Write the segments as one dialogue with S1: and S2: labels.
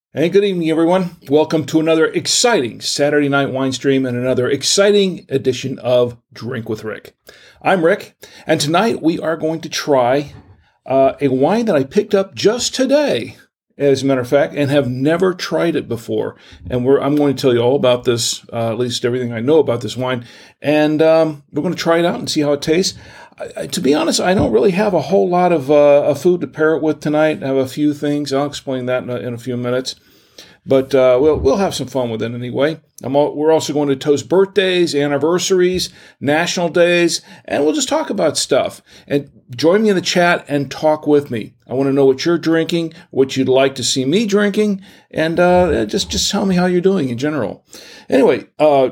S1: Hey, good evening, everyone. Welcome to another exciting Saturday night wine stream and another exciting edition of Drink with Rick. I'm Rick, and tonight we are going to try a wine that I picked up just today, as a matter of fact, and have never tried it before. And I'm going to tell you all about this, at least everything I know about this wine, and we're going to try it out and see how it tastes. To be honest, I don't really have a whole lot of food to pair it with tonight. I have a few things. I'll explain that in a few minutes. But we'll have some fun with it anyway. We're also going to toast birthdays, anniversaries, national days, and we'll just talk about stuff. And join me in the chat and talk with me. I want to know what you're drinking, what you'd like to see me drinking, and just tell me how you're doing in general. Anyway,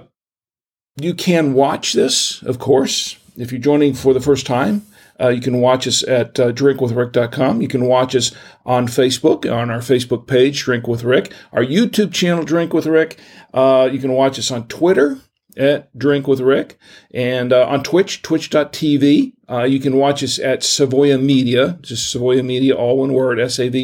S1: you can watch this, of course. If you're joining for the first time, you can watch us at drinkwithrick.com. You can watch us on Facebook, on our Facebook page, Drink with Rick. Our YouTube channel, Drink with Rick. You can watch us on Twitter at Drink with Rick. And on Twitch, twitch.tv. You can watch us at Savoia Media, just Savoia Media, all one word,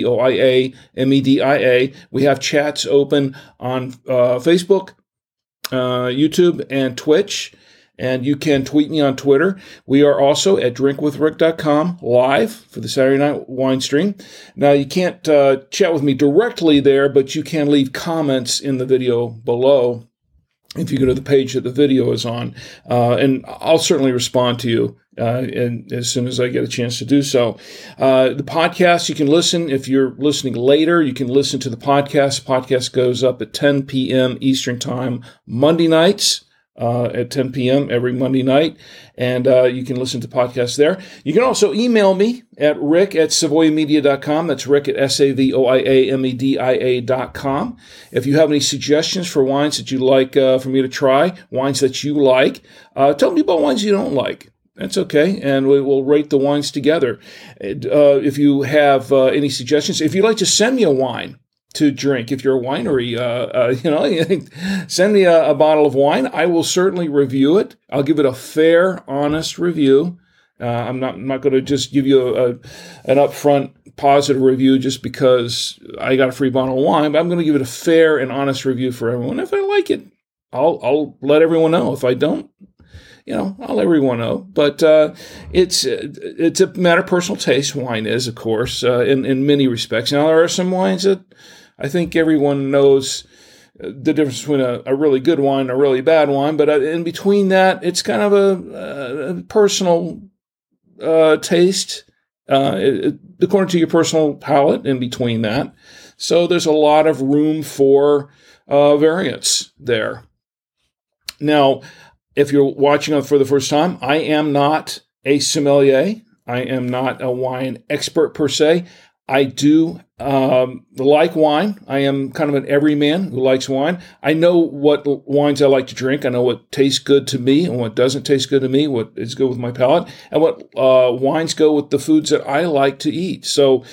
S1: SAVOIA-MEDIA. We have chats open on Facebook, YouTube, and Twitch. And you can tweet me on Twitter. We are also at drinkwithrick.com live for the Saturday night wine stream. Now, you can't chat with me directly there, but you can leave comments in the video below if you go to the page that the video is on. And I'll certainly respond to you and as soon as I get a chance to do so. The podcast, you can listen. If you're listening later, you can listen to the podcast. The podcast goes up at 10 p.m. Eastern Time, Monday nights. At 10 p.m. every Monday night, and you can listen to podcasts there. You can also email me at rick@savoiamedia.com. That's rick at SAVOIAMEDIA.com. If you have any suggestions for wines that you'd like for me to try, wines that you like, tell me about wines you don't like. That's okay, and we will rate the wines together. If you have any suggestions, if you'd like to send me a wine to drink, if you're a winery, send me a bottle of wine. I will certainly review it. I'll give it a fair, honest review. I'm not going to just give you an upfront positive review just because I got a free bottle of wine, but I'm going to give it a fair and honest review for everyone. If I like it, I'll let everyone know. If I don't, I'll let everyone know. But it's a matter of personal taste. Wine is, of course, in many respects. Now, there are some wines that I think everyone knows the difference between a really good wine and a really bad wine. But in between that, it's kind of a personal taste, according to your personal palate in between that. So there's a lot of room for variance there. Now, if you're watching for the first time, I am not a sommelier. I am not a wine expert per se. I do like wine. I am kind of an everyman who likes wine. I know what wines I like to drink. I know what tastes good to me and what doesn't taste good to me, what is good with my palate, and what wines go with the foods that I like to eat. So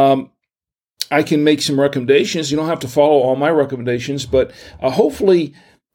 S1: I can make some recommendations. You don't have to follow all my recommendations, but hopefully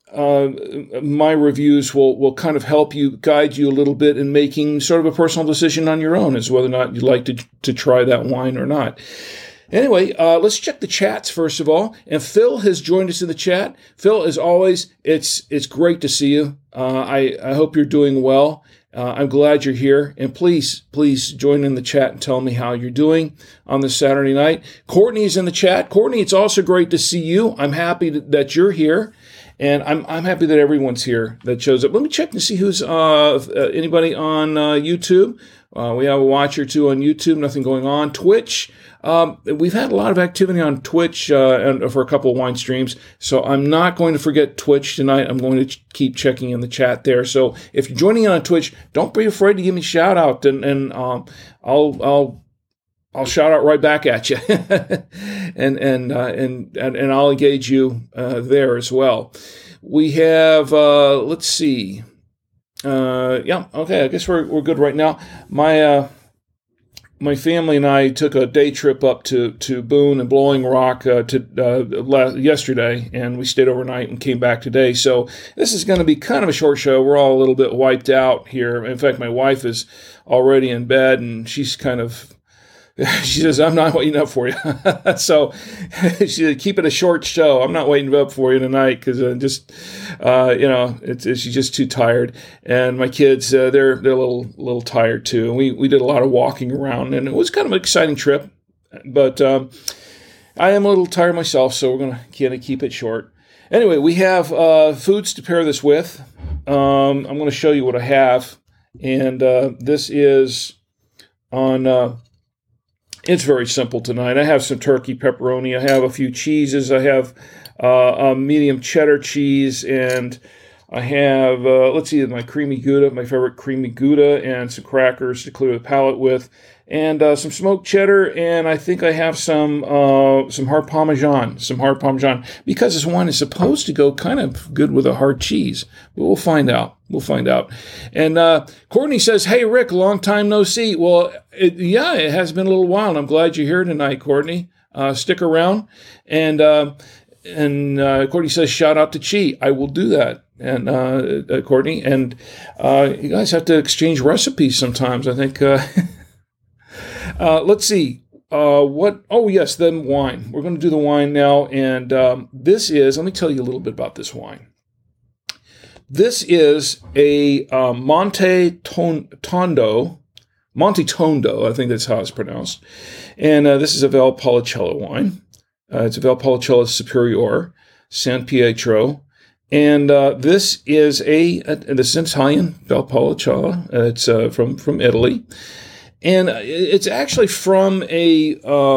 S1: my reviews will kind of help you, guide you a little bit in making sort of a personal decision on your own as whether or not you'd like to try that wine or not. Anyway, let's check the chats first of all. And Phil has joined us in the chat. Phil, as always, it's great to see you. I hope you're doing well. I'm glad you're here. And please join in the chat and tell me how you're doing on this Saturday night. Courtney's in the chat. Courtney, it's also great to see you. I'm happy that you're here. And I'm happy that everyone's here that shows up. Let me check to see who's anybody on YouTube. We have a watch or two on YouTube. Nothing going on. Twitch. We've had a lot of activity on Twitch and for a couple of wine streams. So I'm not going to forget Twitch tonight. I'm going to keep checking in the chat there. So if you're joining in on Twitch, don't be afraid to give me a shout out, and I'll shout out right back at you, and I'll engage you there as well. We have let's see, yeah, okay. I guess we're good right now. My family and I took a day trip up to Boone and Blowing Rock yesterday, and we stayed overnight and came back today. So this is going to be kind of a short show. We're all a little bit wiped out here. In fact, my wife is already in bed, and she's kind of She says, I'm not waiting up for you. So she said, keep it a short show. I'm not waiting up for you tonight because she's just too tired. And my kids, they're a little tired too. And we did a lot of walking around, and it was kind of an exciting trip. But I am a little tired myself, so we're going to kind of keep it short. Anyway, we have foods to pair this with. I'm going to show you what I have. And this is on... It's very simple tonight. I have some turkey pepperoni. I have a few cheeses. I have a medium cheddar cheese, and I have, my creamy Gouda, my favorite creamy Gouda, and some crackers to clear the palate with, and some smoked cheddar, and I think I have some hard Parmesan, because this wine is supposed to go kind of good with a hard cheese, but we'll find out. And Courtney says, hey, Rick, long time no see. Well, it has been a little while, and I'm glad you're here tonight, Courtney. Stick around. And Courtney says, shout out to Chi. I will do that, and Courtney. And you guys have to exchange recipes sometimes, I think. Let's see. The wine. We're going to do the wine now, and this is, let me tell you a little bit about this wine. This is a Monte Tondo, I think that's how it's pronounced. And this is a Valpolicella wine. It's a Valpolicella Superiore, San Pietro. And this is this is Italian Valpolicella. It's from Italy. And it's actually from a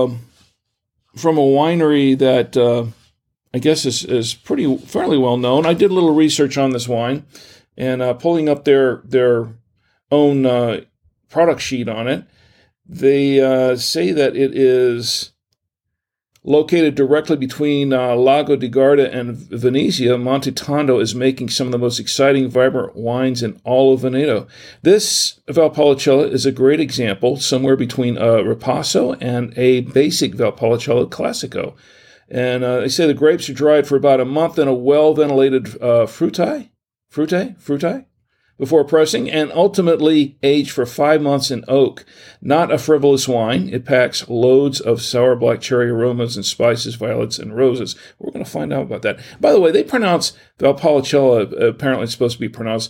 S1: winery that I guess is fairly well known. I did a little research on this wine, and pulling up their own product sheet on it, they say that it is located directly between Lago di Garda and Venezia. Monte Tondo is making some of the most exciting, vibrant wines in all of Veneto. This Valpolicella is a great example, somewhere between a Ripasso and a basic Valpolicella Classico. And they say the grapes are dried for about a month in a well-ventilated frutai before pressing, and ultimately aged for 5 months in oak. Not a frivolous wine. It packs loads of sour black cherry aromas and spices, violets, and roses. We're going to find out about that. By the way, they pronounce Valpolicella, apparently it's supposed to be pronounced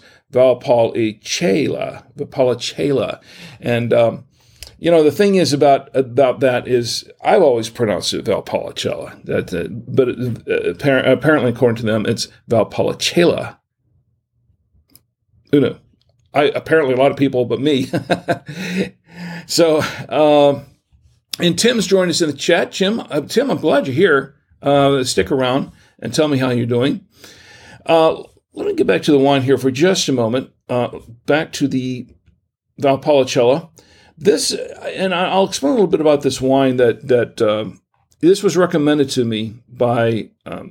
S1: Valpolicella. And the thing is about that is I've always pronounced it Valpolicella, but apparently according to them it's Valpolicella. Who knew? Apparently a lot of people, but me. So, and Tim's joined us in the chat. Tim, I'm glad you're here. Stick around and tell me how you're doing. Let me get back to the wine here for just a moment. Back to the Valpolicella. This, and I'll explain a little bit about this wine. That this was recommended to me by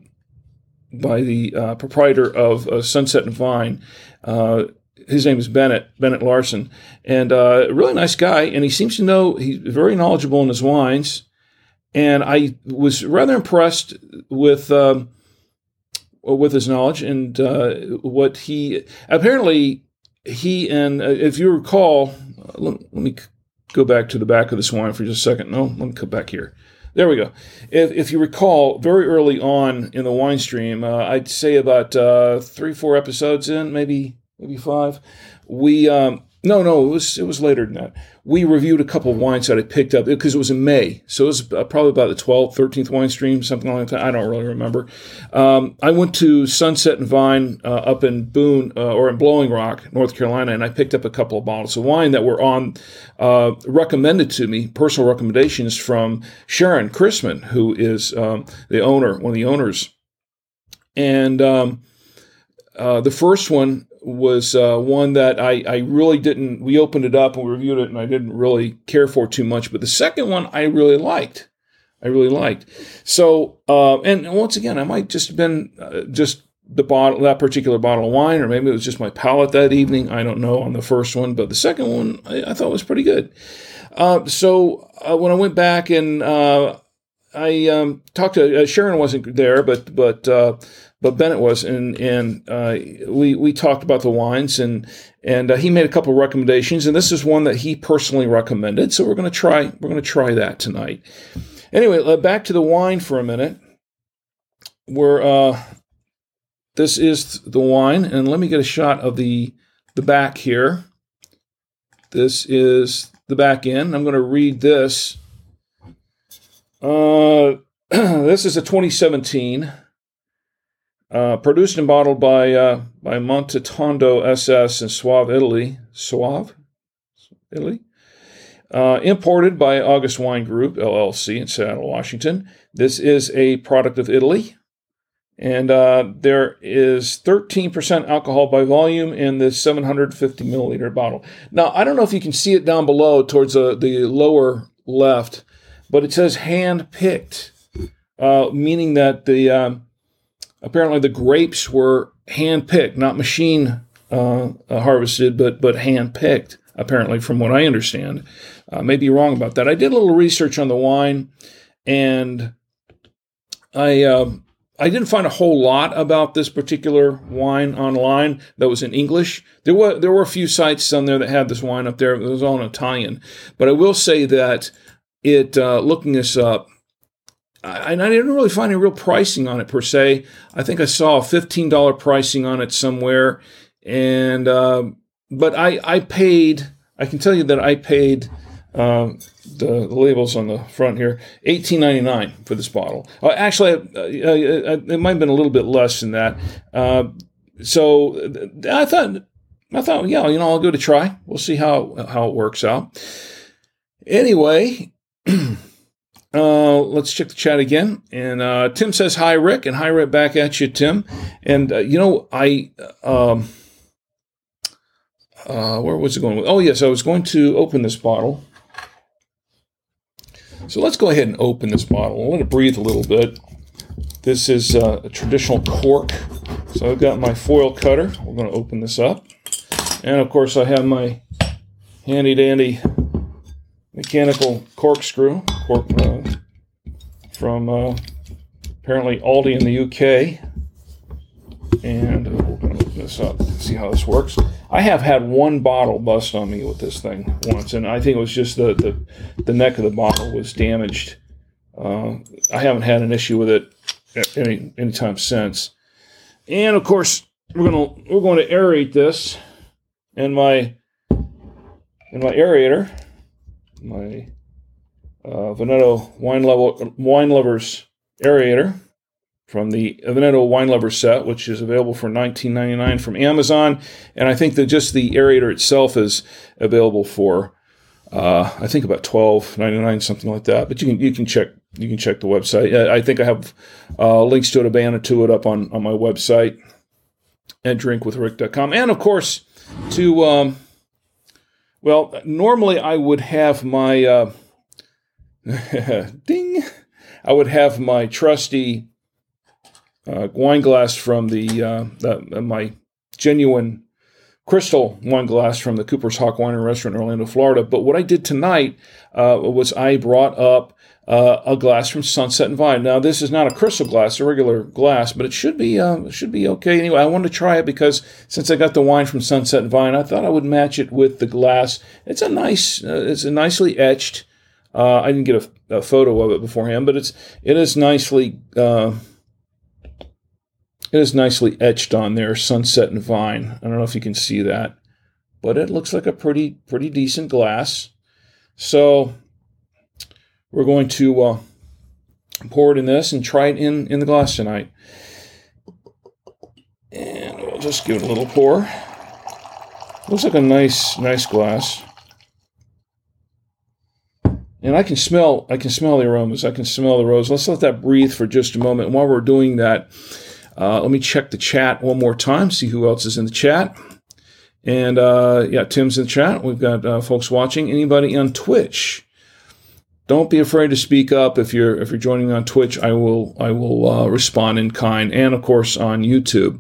S1: the proprietor of Sunset and Vine. His name is Bennett Larson, and a really nice guy. And he seems to know, he's very knowledgeable in his wines. And I was rather impressed with his knowledge and what he apparently and if you recall, let me go back to the back of this wine for just a second. No, let me come back here. There we go. If you recall, very early on in the wine stream, I'd say about 3-4 episodes in, maybe 5, we it was later than that. We reviewed a couple of wines that I picked up because it was in May, so it was probably about the 12th, 13th wine stream, something like that. I don't really remember. I went to Sunset and Vine up in Boone or in Blowing Rock, North Carolina, and I picked up a couple of bottles of wine that were on recommended to me, personal recommendations from Sharon Chrisman, who is one of the owners, and the first one was one that I really didn't, we opened it up and we reviewed it and I didn't really care for too much, but the second one I really liked. So, and once again, I might just have been just that particular bottle of wine, or maybe it was just my palate that evening. I don't know on the first one, but the second one I thought was pretty good. So when I went back and I talked to Sharon wasn't there, but Bennett was, and we talked about the wines, and he made a couple of recommendations, and this is one that he personally recommended. So we're going to try that tonight. Anyway, back to the wine for a minute. This is the wine, and let me get a shot of the back here. This is the back end. I'm going to read this. This is a 2017, produced and bottled by Montetondo SS in Soave, Italy. Imported by August Wine Group, LLC in Seattle, Washington. This is a product of Italy. And there is 13% alcohol by volume in this 750 milliliter bottle. Now, I don't know if you can see it down below towards the lower left, but it says hand-picked, meaning that apparently the grapes were hand-picked, not machine harvested, but hand-picked, apparently, from what I understand. I may be wrong about that. I did a little research on the wine, and I didn't find a whole lot about this particular wine online that was in English. There were a few sites on there that had this wine up there. It was all in Italian. But I will say that looking this up, I didn't really find any real pricing on it per se. I think I saw a $15 pricing on it somewhere. And but I paid, I can tell you that I paid the labels on the front here, $18.99 for this bottle. Actually, it might have been a little bit less than that. So I thought, yeah, I'll give it a try. We'll see how it works out. Anyway, let's check the chat again. And Tim says, hi, Rick, and hi, Rick, back at you, Tim. And, where was it going with? Oh, yes, I was going to open this bottle. So let's go ahead and open this bottle. I'll let it breathe a little bit. This is a traditional cork. So I've got my foil cutter. We're going to open this up. And, of course, I have my handy-dandy mechanical corkscrew from apparently Aldi in the UK. And we're going to open this up and see how this works. I have had one bottle bust on me with this thing once, and I think it was just the neck of the bottle was damaged. I haven't had an issue with it any time since. And of course, we're going to aerate this in my aerator, my Veneto Wine Lovers aerator from the Veneto Wine Lovers set, which is available for $19.99 from Amazon. And I think that just the aerator itself is available for, I think about $12.99, something like that. But you can check the website. I think I have links to it, a banner to it up on my website at drinkwithrick.com. And of course, normally I would have my ding. I would have my trusty wine glass from my genuine crystal wine glass from the Cooper's Hawk Wine and Restaurant in Orlando, Florida. But what I did tonight was I brought up a glass from Sunset and Vine. Now, this is not a crystal glass, a regular glass, but it should be okay. Anyway, I wanted to try it because since I got the wine from Sunset and Vine, I thought I would match it with the glass. It's nicely etched. I didn't get a photo of it beforehand, but it is nicely etched on there, Sunset and Vine. I don't know if you can see that, but it looks like a pretty decent glass. So we're going to pour it in this and try it in the glass tonight. And we'll just give it a little pour. Looks like a nice glass. And I can smell the aromas. I can smell the rose. Let's let that breathe for just a moment. And while we're doing that, let me check the chat one more time, see who else is in the chat. And Tim's in the chat. We've got folks watching. Anybody on Twitch? Don't be afraid to speak up if you're joining me on Twitch. I will respond in kind, and of course on YouTube.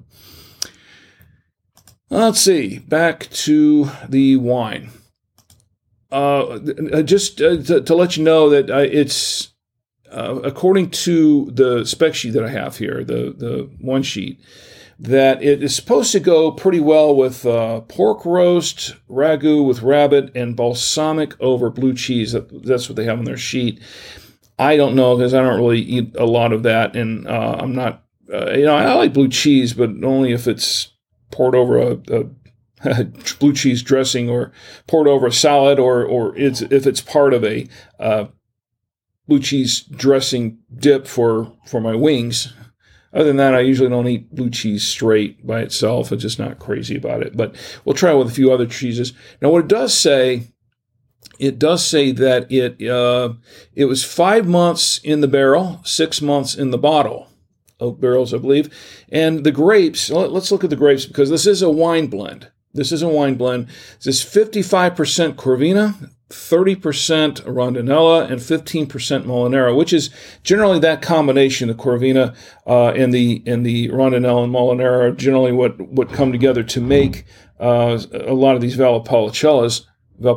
S1: Let's see. Back to the wine. Just to let you know that it's according to the spec sheet that I have here, the one sheet, that it is supposed to go pretty well with pork roast, ragu with rabbit, and balsamic over blue cheese. That's what they have on their sheet. I don't know because I don't really eat a lot of that, and I'm not, I like blue cheese, but only if it's poured over a blue cheese dressing or poured over a salad, or if it's part of a blue cheese dressing dip for my wings. Other than that, I usually don't eat blue cheese straight by itself. I'm just not crazy about it. But we'll try it with a few other cheeses. Now, what it does say that it was 5 months in the barrel, 6 months in the bottle. Oak barrels, I believe. And the grapes, let's look at the grapes because this is a wine blend. This is 55% Corvina, 30% Rondinella, and 15% Molinara, which is generally that combination, the Corvina and the Rondinella and Molinara are generally what come together to make a lot of these Valpolicella,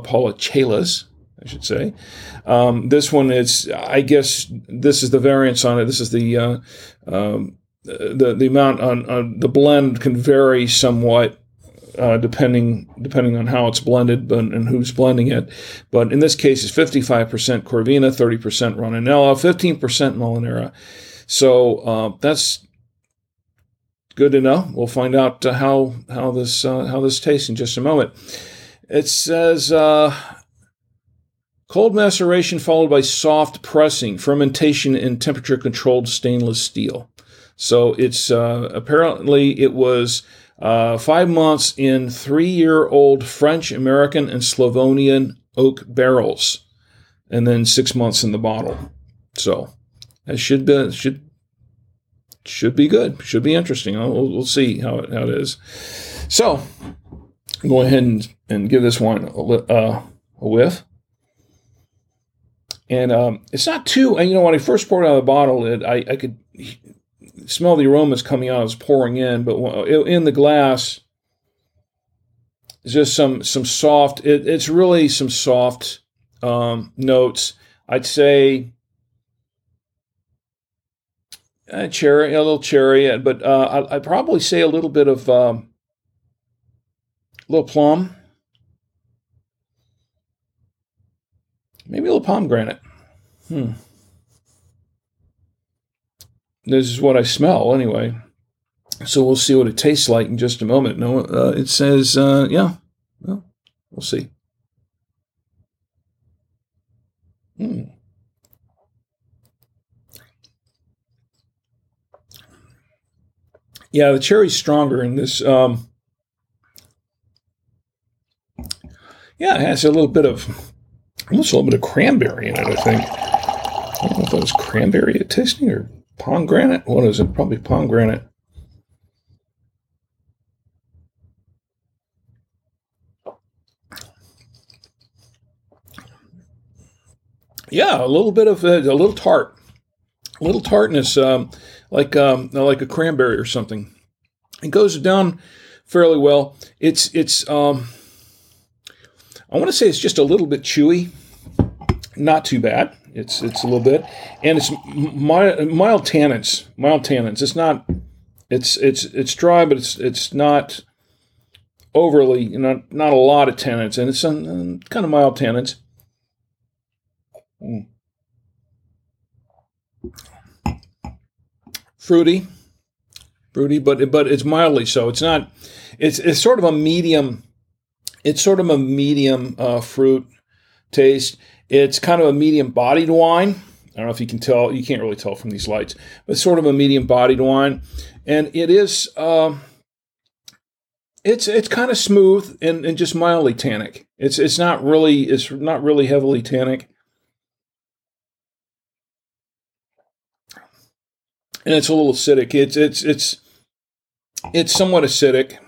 S1: I should say. This one is, I guess, this is the variance on it. This is the amount on the blend can vary somewhat. Depending on how it's blended and who's blending it. But in this case, it's 55% Corvina, 30% Rondinella, 15% Molinara. So that's good to know. We'll find out how this tastes in just a moment. It says cold maceration followed by soft pressing, fermentation in temperature-controlled stainless steel. So it's apparently it was 5 months in 3-year-old French, American, and Slavonian oak barrels, and then 6 months in the bottle. So that should be good. Should be interesting. We'll see how it is. So go ahead and give this one a whiff. And it's not too. When I first poured it out of the bottle, I could smell the aromas coming out as pouring in, but in the glass, it's just some soft. It's really some soft notes. I'd say cherry, a little cherry, but I'd probably say a little bit of little plum, maybe a little pomegranate. This is what I smell anyway. So we'll see what it tastes like in just a moment. No, it says, well, we'll see. Yeah, the cherry's stronger in this. It has almost a little bit of cranberry in it, I think. I don't know if it was cranberry tasting or pomegranate. What is it? Probably pomegranate. Yeah, a little bit of a little tartness, like a cranberry or something. It goes down fairly well. It's I want to say it's just a little bit chewy, not too bad. It's a little bit, and it's mild tannins. It's not. It's dry, but it's not overly. Not a lot of tannins, and it's kind of mild tannins. Fruity, but it's mildly so. It's not. It's sort of a medium. It's sort of a medium fruit taste. It's kind of a medium-bodied wine. I don't know if you can tell. You can't really tell from these lights, but it's sort of a medium-bodied wine, and it is. It's kind of smooth and just mildly tannic. It's not really heavily tannic. And it's a little acidic. It's somewhat acidic.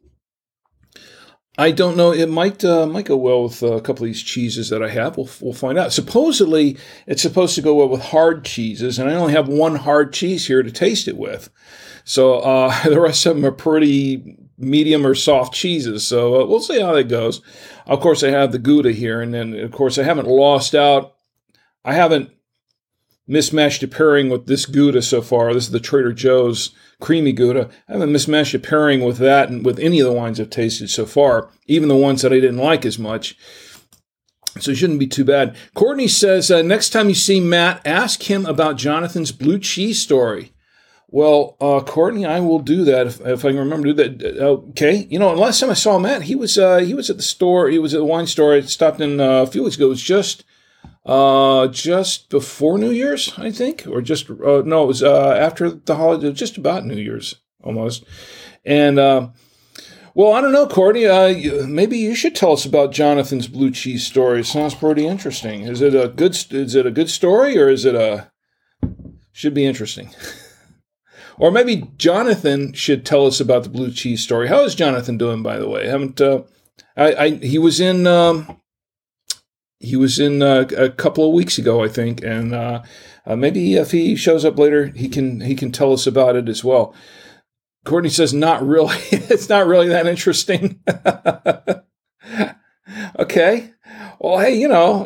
S1: I don't know. It might go well with a couple of these cheeses that I have. We'll find out. Supposedly, it's supposed to go well with hard cheeses, and I only have one hard cheese here to taste it with. So the rest of them are pretty medium or soft cheeses. So we'll see how that goes. Of course, I have the Gouda here, and then of course I haven't lost out. I haven't mismatched a pairing with this Gouda so far. This is the Trader Joe's creamy Gouda. I haven't mismatched a pairing with that and with any of the wines I've tasted so far, even the ones that I didn't like as much. So it shouldn't be too bad. Courtney says, next time you see Matt, ask him about Jonathan's blue cheese story. Well, Courtney, I will do that if I can remember to do that. Okay, last time I saw Matt, he was at the store. He was at the wine store. I stopped in a few weeks ago. It was just before New Year's, I think, or just no, it was after the holiday, just about New Year's almost. And well, I don't know, Courtney. Maybe you should tell us about Jonathan's blue cheese story. It sounds pretty interesting. Is it a good story, or should be interesting? Or maybe Jonathan should tell us about the blue cheese story. How is Jonathan doing, by the way? He was in a couple of weeks ago, I think, and maybe if he shows up later, he can tell us about it as well. Courtney says, not really. It's not really that interesting. Okay. Well, hey,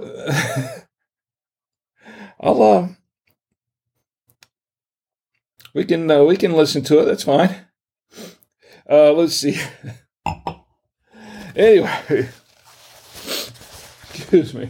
S1: I'll we can listen to it. That's fine. Let's see. Anyway, excuse me.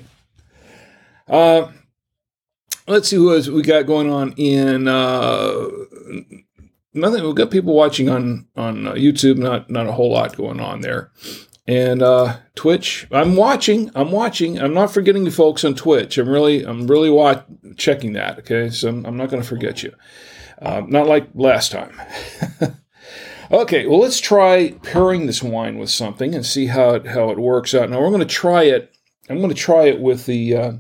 S1: Let's see we got going on in nothing. We've got people watching on YouTube. Not a whole lot going on there. And Twitch, I'm watching. I'm not forgetting you folks on Twitch. I'm really checking that. Okay, so I'm not going to forget you. Not like last time. Okay, well, let's try pairing this wine with something and see how it works out. Now we're going to try it. I'm going to try it with the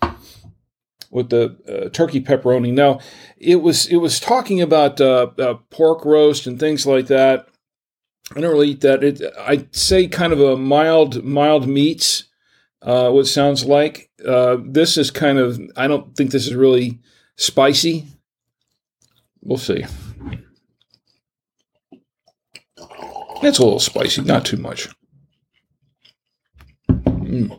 S1: turkey pepperoni. Now it was talking about pork roast and things like that. I don't really eat that. I'd say kind of a mild meats. What it sounds like. This is kind of. I don't think this is really spicy. We'll see. It's a little spicy, not too much. Kind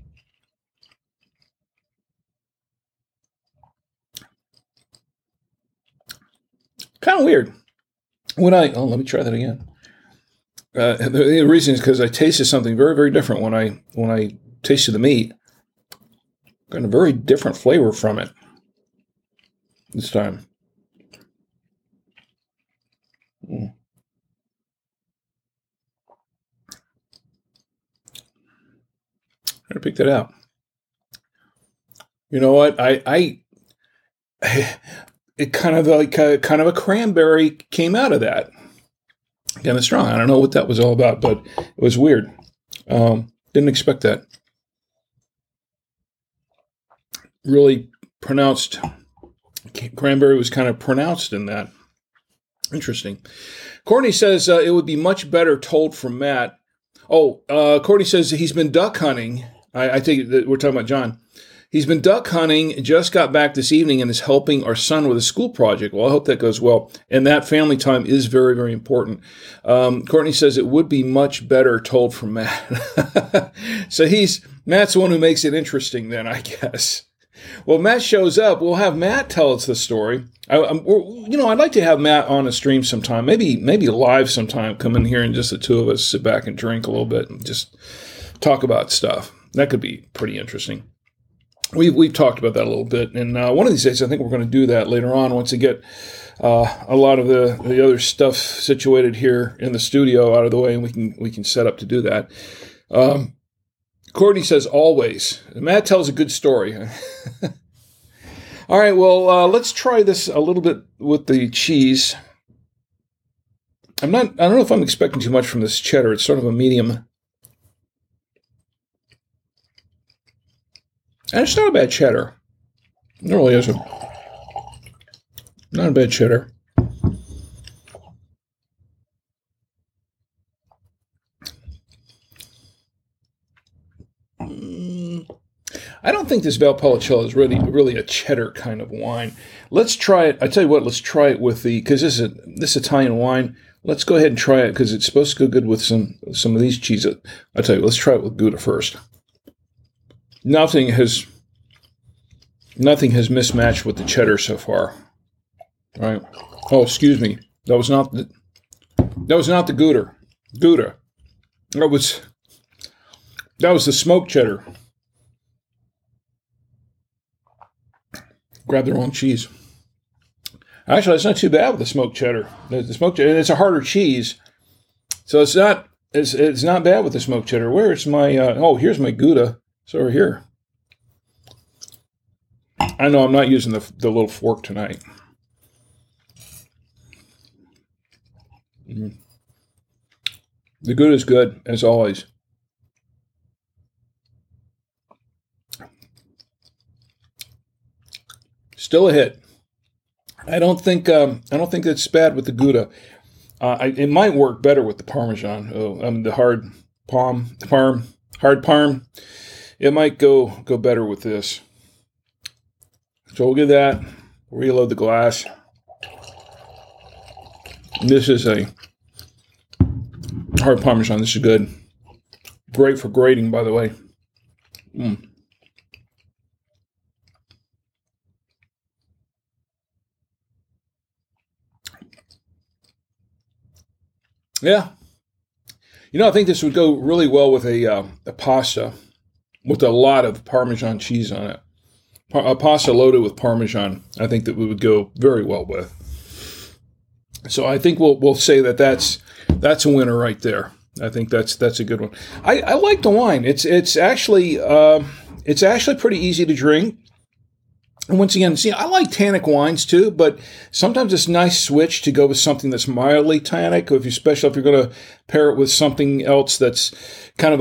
S1: of weird. Let me try that again. The reason is because I tasted something very, very different when I tasted the meat. Got a very different flavor from it this time. Try to pick that out. You know what? It kind of a cranberry came out of that. Kind of strong. I don't know what that was all about, but it was weird. Didn't expect that. Really pronounced. Cranberry was kind of pronounced in that. Interesting. Courtney says it would be much better told from Matt. Courtney says he's been duck hunting. I think that we're talking about John. He's been duck hunting, just got back this evening, and is helping our son with a school project. Well, I hope that goes well. And that family time is very, very important. Courtney says it would be much better told from Matt. So Matt's the one who makes it interesting then, I guess. Well, Matt shows up. We'll have Matt tell us the story. I'd like to have Matt on a stream sometime, maybe live sometime. Come in here and just the two of us sit back and drink a little bit and just talk about stuff. That could be pretty interesting. We've talked about that a little bit, and one of these days I think we're going to do that later on once we get a lot of the other stuff situated here in the studio out of the way, and we can set up to do that. Courtney says always. Matt tells a good story. All right, well, let's try this a little bit with the cheese. I don't know if I'm expecting too much from this cheddar. It's sort of a medium. And it's not a bad cheddar. It really isn't. Not a bad cheddar. I don't think this Valpolicella is really a cheddar kind of wine. Let's try it. I tell you what, let's try it with because this Italian wine. Let's go ahead and try it because it's supposed to go good with some of these cheeses. I tell you, let's try it with Gouda first. Nothing has Nothing has mismatched with the cheddar so far. All right. Oh, excuse me. That was not the Gouda. Gouda. That was the smoked cheddar. Grab the wrong cheese. Actually, it's not too bad with the smoked cheddar. The smoked cheddar, and it's a harder cheese, so it's not bad with the smoked cheddar. Where's my? Here's my Gouda. It's over here. I know I'm not using the little fork tonight. The Gouda is good as always. Still a hit. I don't think it's bad with the Gouda. It might work better with the Parmesan. The hard Parm. It might go better with this. So we'll get that. Reload the glass. This is a hard Parmesan. This is good. Great for grating, by the way. Yeah. I think this would go really well with a pasta with a lot of Parmesan cheese on it. A pasta loaded with Parmesan, I think that we would go very well with. So I think we'll say that's a winner right there. I think that's a good one. I like the wine. It's actually pretty easy to drink. And once again, I like tannic wines too, but sometimes it's a nice switch to go with something that's mildly tannic, especially if you're going to pair it with something else that's kind of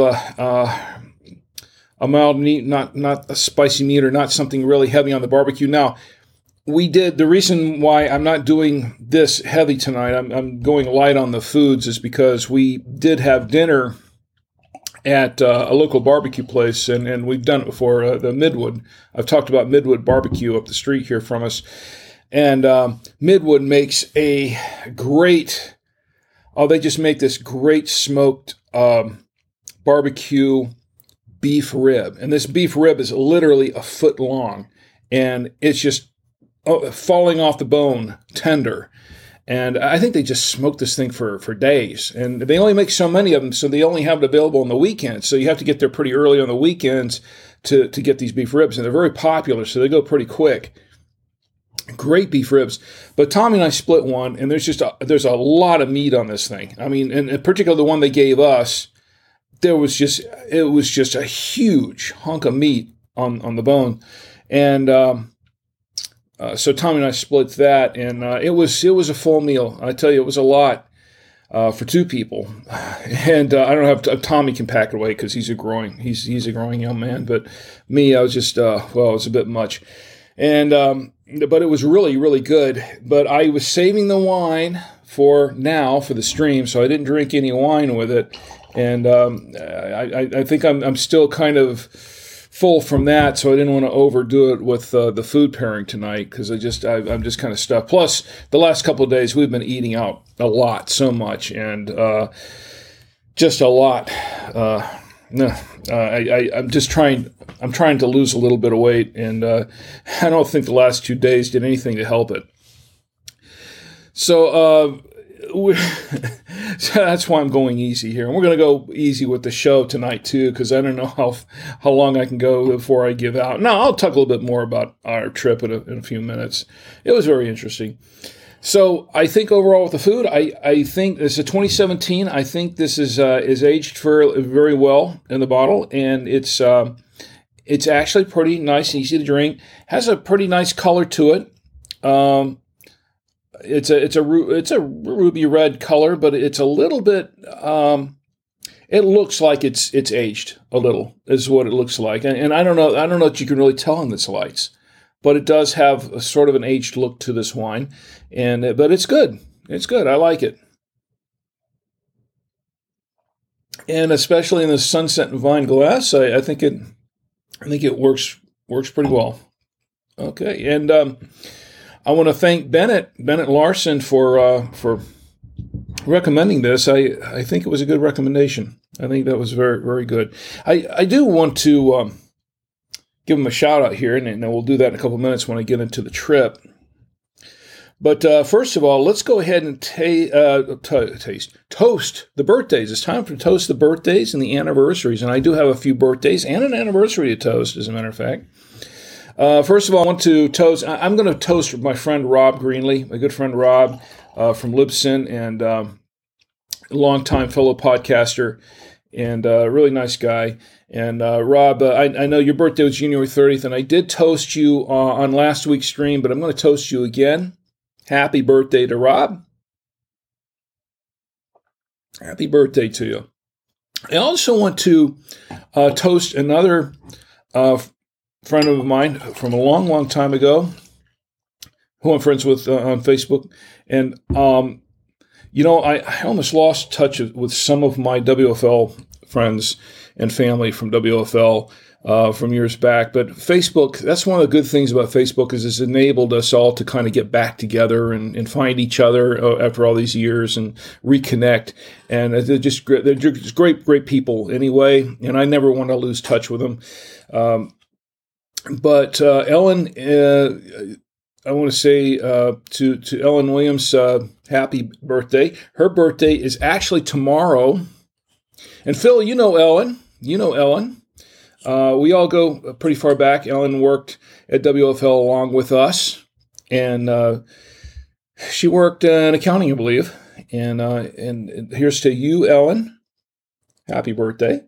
S1: a mild meat, not a spicy meat, or not something really heavy on the barbecue. Now, the reason why I'm not doing this heavy tonight, I'm going light on the foods, is because we did have dinner at a local barbecue place, and we've done it before, the Midwood. I've talked about Midwood Barbecue up the street here from us. And Midwood makes they just make this great smoked barbecue beef rib. And this beef rib is literally a foot long, and it's just falling off the bone, tender. And I think they just smoke this thing for days. And they only make so many of them, so they only have it available on the weekends. So you have to get there pretty early on the weekends to get these beef ribs. And they're very popular, so they go pretty quick. Great beef ribs. But Tommy and I split one, and there's a lot of meat on this thing. I mean, and in particular, the one they gave us, it was just a huge hunk of meat on the bone. And so Tommy and I split that, and it was a full meal. I tell you, it was a lot for two people. And I don't have Tommy can pack it away because he's a growing young man. But me, I was just it was a bit much. And but it was really, really good. But I was saving the wine for the stream, so I didn't drink any wine with it. And I think I'm still kind of full from that, so I didn't want to overdo it with the food pairing tonight, because I'm just kind of stuffed. Plus, the last couple of days we've been eating out a lot, so much, and just a lot. I'm trying to lose a little bit of weight, and I don't think the last 2 days did anything to help it. So that's why I'm going easy here. And we're going to go easy with the show tonight, too, because I don't know how long I can go before I give out. Now, I'll talk a little bit more about our trip in a few minutes. It was very interesting. So I think overall with the food, I think this is a 2017. I think this is aged very well in the bottle, and it's actually pretty nice and easy to drink. Has a pretty nice color to it. It's a ruby red color, but it's a little bit. It looks like it's aged a little, is what it looks like, and I don't know that you can really tell in this lights, but it does have a sort of an aged look to this wine, but it's good. It's good. I like it, and especially in the Sunset and Vine glass, I think it works pretty well. Okay, and I want to thank Bennett Larson for recommending this. I think it was a good recommendation. I think that was very, very good. I do want to give them a shout out here, and then we'll do that in a couple minutes when I get into the trip. But first of all, let's go ahead and toast the birthdays. It's time to toast the birthdays and the anniversaries, and I do have a few birthdays and an anniversary to toast, as a matter of fact. First of all, I want to toast. I'm going to toast my friend Rob Greenlee, my good friend Rob from Libsyn, and longtime fellow podcaster, and really nice guy. And Rob, I know your birthday was January 30th, and I did toast you on last week's stream, but I'm going to toast you again. Happy birthday to Rob. Happy birthday to you. I also want to toast another friend of mine from a long, long time ago, who I'm friends with on Facebook. And, I almost lost touch with some of my WFL friends and family from WFL from years back. But Facebook, that's one of the good things about Facebook, is it's enabled us all to kind of get back together and find each other after all these years and reconnect. And they're just great people anyway. And I never want to lose touch with them. But Ellen, I want to say to Ellen Williams, happy birthday. Her birthday is actually tomorrow. And Phil, you know Ellen. We all go pretty far back. Ellen worked at WFL along with us, and she worked in accounting, I believe. And here's to you, Ellen. Happy birthday.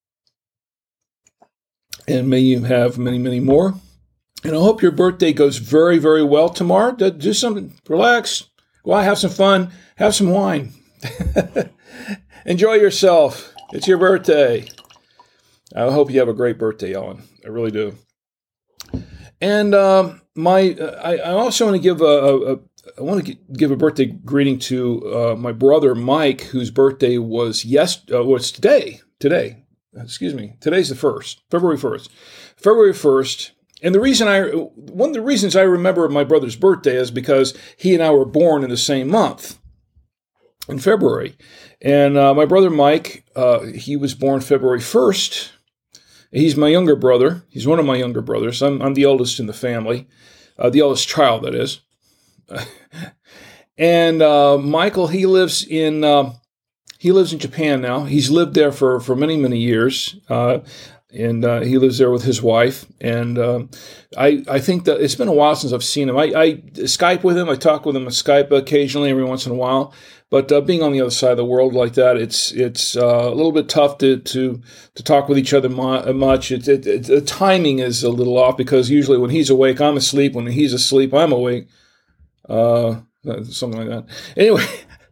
S1: And may you have many, many more. And I hope your birthday goes very, very well tomorrow. Do something, relax, go out, have some fun, have some wine. Enjoy yourself. It's your birthday. I hope you have a great birthday, Ellen. I really do. And I also want to give a birthday greeting to my brother Mike, whose birthday was today. Excuse me. Today's the 1st, February 1st. February 1st. And one of the reasons I remember my brother's birthday is because he and I were born in the same month, in February. And my brother Mike, he was born February 1st. He's my younger brother. He's one of my younger brothers. I'm the oldest in the family, the eldest child, that is. And Michael, he lives in Japan now. He's lived there for many, many years. And he lives there with his wife. And I think that it's been a while since I've seen him. I Skype with him. I talk with him on Skype occasionally, every once in a while. But being on the other side of the world like that, it's a little bit tough to talk with each other much. The timing is a little off, because usually when he's awake, I'm asleep. When he's asleep, I'm awake. Something like that. Anyway,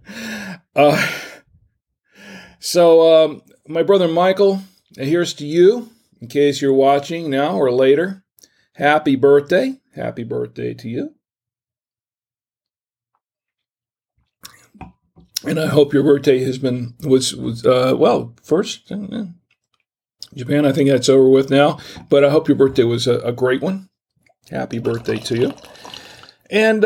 S1: so my brother Michael, here's to you, in case you're watching now or later. Happy birthday. Happy birthday to you. And I hope your birthday was first. Japan, I think that's over with now. But I hope your birthday was a great one. Happy birthday to you. And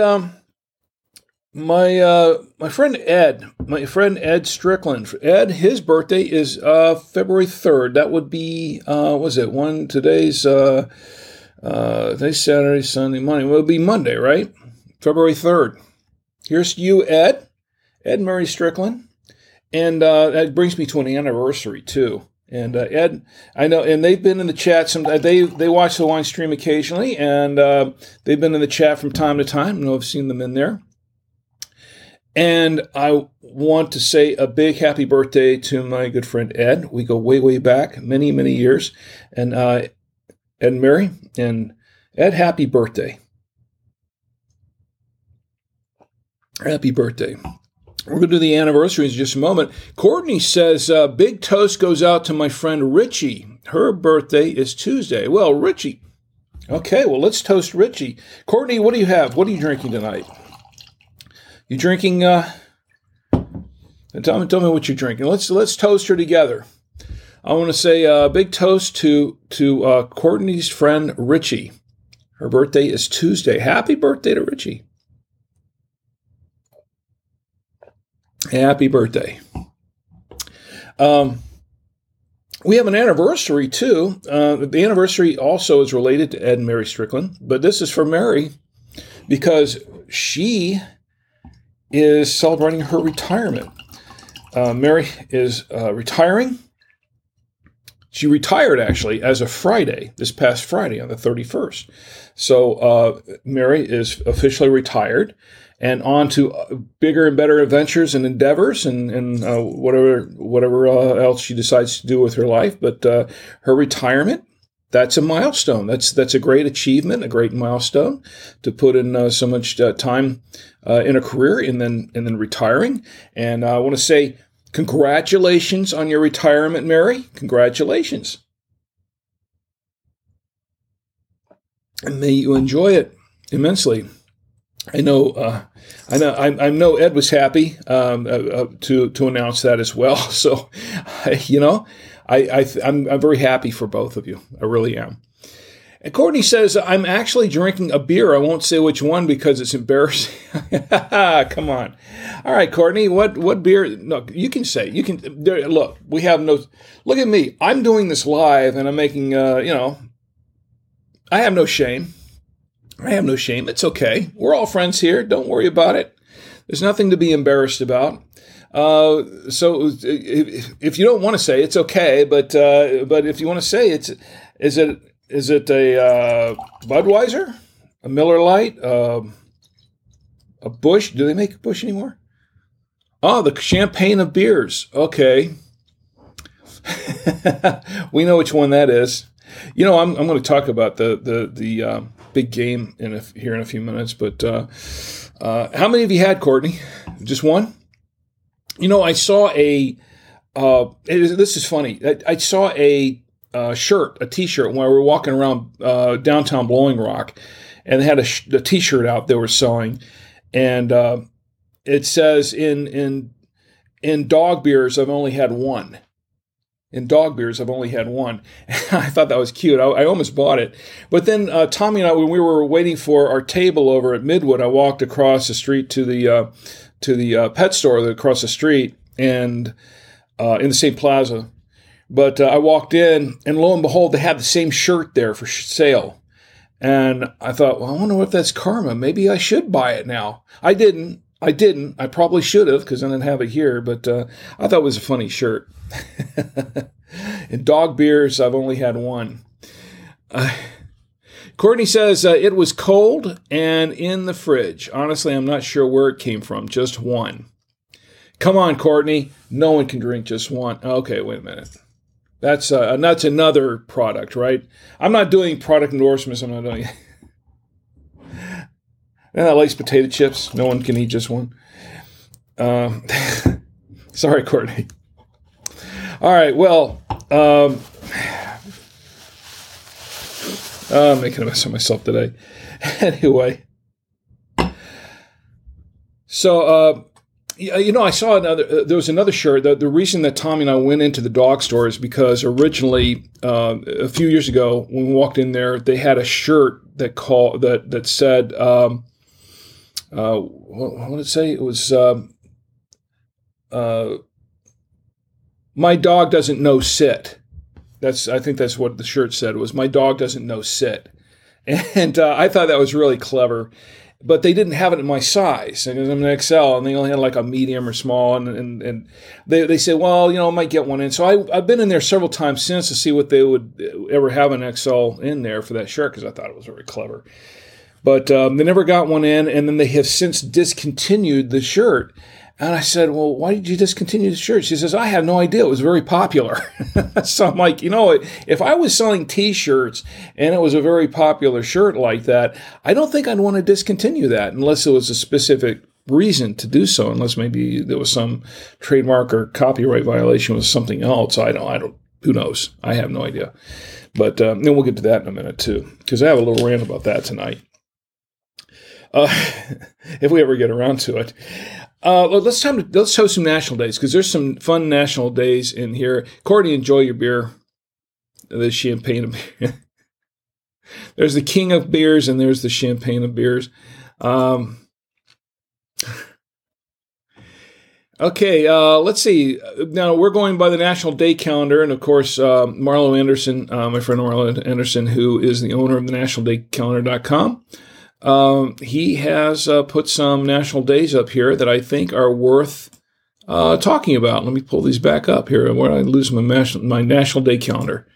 S1: my friend Ed Strickland. Ed, his birthday is February 3rd. That would be today's Saturday, Sunday, Monday. Well, it would be Monday, right? February 3rd. Here's to you, Ed Murray Strickland. And that brings me to an anniversary too. And Ed, I know, and they've been in the chat. They watch the wine stream occasionally, and they've been in the chat from time to time. I know I've seen them in there. And I want to say a big happy birthday to my good friend Ed. We go way, way back, many, many years. And Ed and Mary, and Ed, happy birthday. Happy birthday. We're going to do the anniversaries in just a moment. Courtney says, big toast goes out to my friend Richie. Her birthday is Tuesday. Well, Richie. Okay, well, let's toast Richie. Courtney, what do you have? What are you drinking tonight? You drinking, tell me what you're drinking. Let's toast her together. I want to say a big toast to Courtney's friend Richie. Her birthday is Tuesday. Happy birthday to Richie. Happy birthday. We have an anniversary, too. The anniversary also is related to Ed and Mary Strickland, but this is for Mary because she is celebrating her retirement. Mary is retiring. She retired, actually, as of Friday, this past Friday on the 31st. So Mary is officially retired and on to bigger and better adventures and endeavors and whatever else she decides to do with her life. But her retirement, that's a milestone. That's a great achievement, a great milestone to put in so much time in a career and then retiring. And I want to say congratulations on your retirement, Mary. Congratulations. And may you enjoy it immensely. I know Ed was happy to announce that as well. So, I'm very happy for both of you. I really am. And Courtney says, I'm actually drinking a beer. I won't say which one because it's embarrassing. Come on. All right, Courtney, what beer? No, you can say. You can. Look, we have no. Look at me. I'm doing this live, and I'm making. I have no shame. I have no shame. It's okay. We're all friends here. Don't worry about it. There's nothing to be embarrassed about. So if you don't want to say, it's okay. But if you want to say, is it a Budweiser, a Miller Lite, a Busch? Do they make Busch anymore? Oh, the champagne of beers. Okay. We know which one that is. I'm going to talk about the big game here in a few minutes. But how many of you had, Courtney? Just one? I saw this is funny. I saw a T-shirt when we were walking around downtown Blowing Rock, and they had a T-shirt out they were selling, and it says in dog beers I've only had one. In dog beers, I've only had one. I thought that was cute. I almost bought it. But then Tommy and I, when we were waiting for our table over at Midwood, I walked across the street to the pet store across the street and in the same plaza. But I walked in, and lo and behold, they had the same shirt there for sale. And I thought, well, I wonder if that's karma. Maybe I should buy it now. I didn't. I probably should have because I didn't have it here. But I thought it was a funny shirt. In dog beers, I've only had one. Courtney says, it was cold and in the fridge. Honestly, I'm not sure where it came from. Just one. Come on, Courtney. No one can drink just one. Okay, wait a minute. That's another product, right? I'm not doing product endorsements. I'm not doing And I like potato chips. No one can eat just one. Sorry, Courtney. All right, well, I'm making a mess of myself today. Anyway, so, I saw there was another shirt. The reason that Tommy and I went into the dog store is because originally, a few years ago, when we walked in there, they had a shirt that said, what did it say? It was, my dog doesn't know sit. I think that's what the shirt said. It was, my dog doesn't know sit. And I thought that was really clever. But they didn't have it in my size. I'm an XL, and they only had like a medium or small. And they said, well, I might get one in. So I've been in there several times since to see what they would ever have an XL in there for that shirt because I thought it was very clever. But they never got one in, and then they have since discontinued the shirt. And I said, well, why did you discontinue the shirt? She says, I have no idea. It was very popular. So I'm like, if I was selling T-shirts and it was a very popular shirt like that, I don't think I'd want to discontinue that unless there was a specific reason to do so, unless maybe there was some trademark or copyright violation with something else. I don't, who knows? I have no idea. But then we'll get to that in a minute too, because I have a little rant about that tonight. If we ever get around to it. Let's host some national days because there's some fun national days in here. Courtney, enjoy your beer. The champagne of beer. There's the king of beers and there's the champagne of beers. Okay, let's see. Now we're going by the National Day Calendar, and of course, Marlo Anderson, my friend Marlo Anderson, who is the owner of the NationalDayCalendar.com, he has put some national days up here that I think are worth talking about. Let me pull these back up here. Where I lose my National Day Calendar?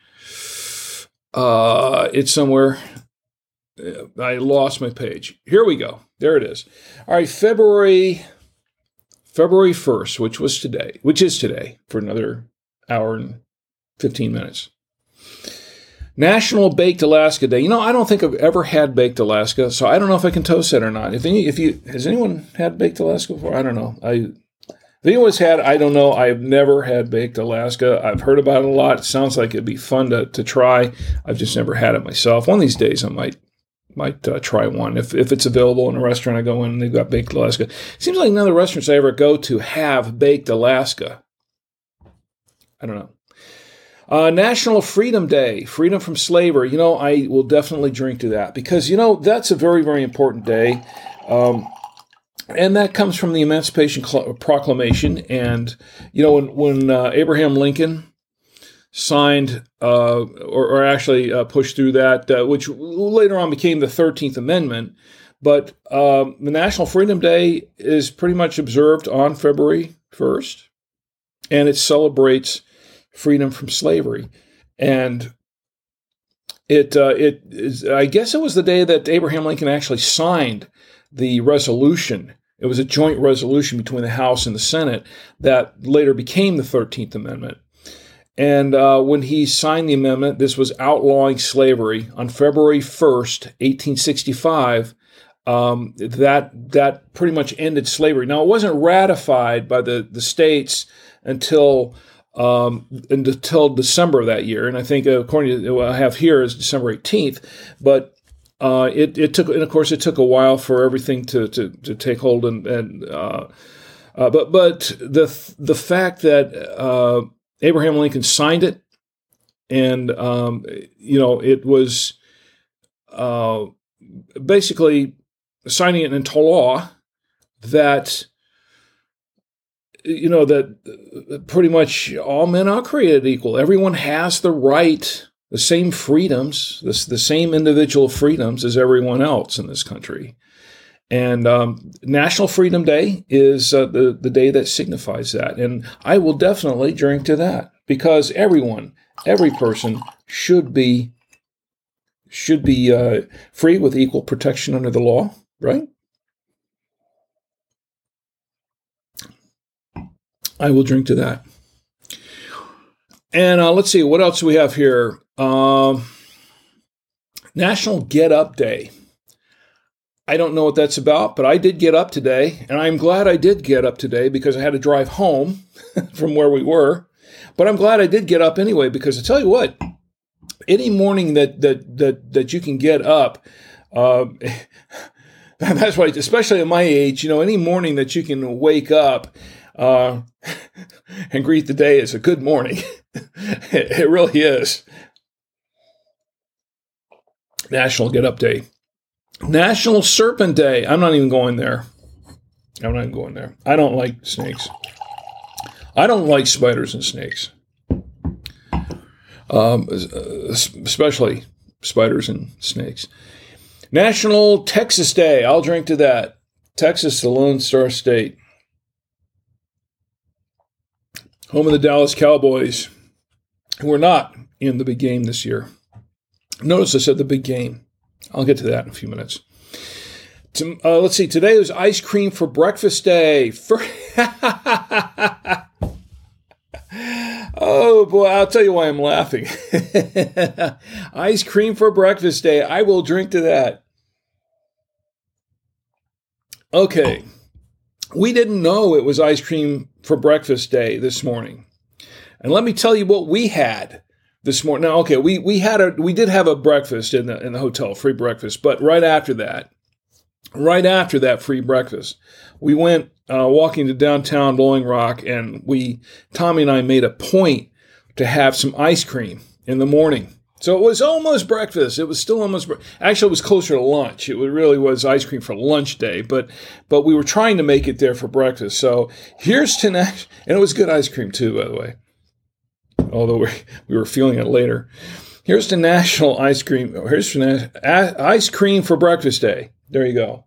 S1: It's somewhere. I lost my page. Here we go. There it is. All right, February 1st, which is today for another hour and 15 minutes. National Baked Alaska Day. I don't think I've ever had Baked Alaska, so I don't know if I can toast that or not. Has anyone had Baked Alaska before? I don't know. If anyone's had, I don't know. I've never had Baked Alaska. I've heard about it a lot. It sounds like it'd be fun to try. I've just never had it myself. One of these days I might try one. If it's available in a restaurant, I go in and they've got Baked Alaska. It seems like none of the restaurants I ever go to have Baked Alaska. I don't know. National Freedom Day, freedom from slavery. I will definitely drink to that because, that's a very, very important day. And that comes from the Emancipation Proclamation. And, when Abraham Lincoln signed or actually pushed through that, which later on became the 13th Amendment. But the National Freedom Day is pretty much observed on February 1st, and it celebrates freedom from slavery. And it is, I guess it was the day that Abraham Lincoln actually signed the resolution. It was a joint resolution between the House and the Senate that later became the 13th Amendment. And when he signed the amendment, this was outlawing slavery on February 1st, 1865. That pretty much ended slavery. Now, it wasn't ratified by the states until December of that year. And I think, according to what I have here, is December 18th. But it took a while for everything to take hold. But the fact that Abraham Lincoln signed it, and it was basically signing it into law that that pretty much all men are created equal. Everyone has the right, the same freedoms, the same individual freedoms as everyone else in this country. And National Freedom Day is the day that signifies that. And I will definitely drink to that because every person should be free with equal protection under the law, right? I will drink to that. And let's see, what else do we have here? National Get Up Day. I don't know what that's about, but I did get up today, and I'm glad I did get up today because I had to drive home from where we were. But I'm glad I did get up anyway because I tell you what, any morning that you can get up, that's right, especially at my age, any morning that you can wake up and greet the day as a good morning, it really is. National Get Up Day. National Serpent Day. I'm not even going there. I don't like snakes. I don't like spiders and snakes. Especially spiders and snakes. National Texas Day. I'll drink to that. Texas, the Lone Star State. Home of the Dallas Cowboys, who are not in the big game this year. Notice I said the big game. I'll get to that in a few minutes. Let's see. Today was Ice Cream for Breakfast Day. Oh, boy. I'll tell you why I'm laughing. Ice Cream for Breakfast Day. I will drink to that. Okay. We didn't know it was Ice Cream for Breakfast Day this morning. And let me tell you what we had this morning. Now, okay, we did have a breakfast in the hotel, free breakfast. But right after that free breakfast, we went walking to downtown Blowing Rock, and Tommy and I made a point to have some ice cream in the morning. So it was almost breakfast. It was still almost. Actually, it was closer to lunch. It really was ice cream for lunch day, but we were trying to make it there for breakfast. So here's to next, and it was good ice cream too, by the way. Although we were feeling it later. Here's to National Ice Cream. Here's to Ice Cream for Breakfast Day. There you go.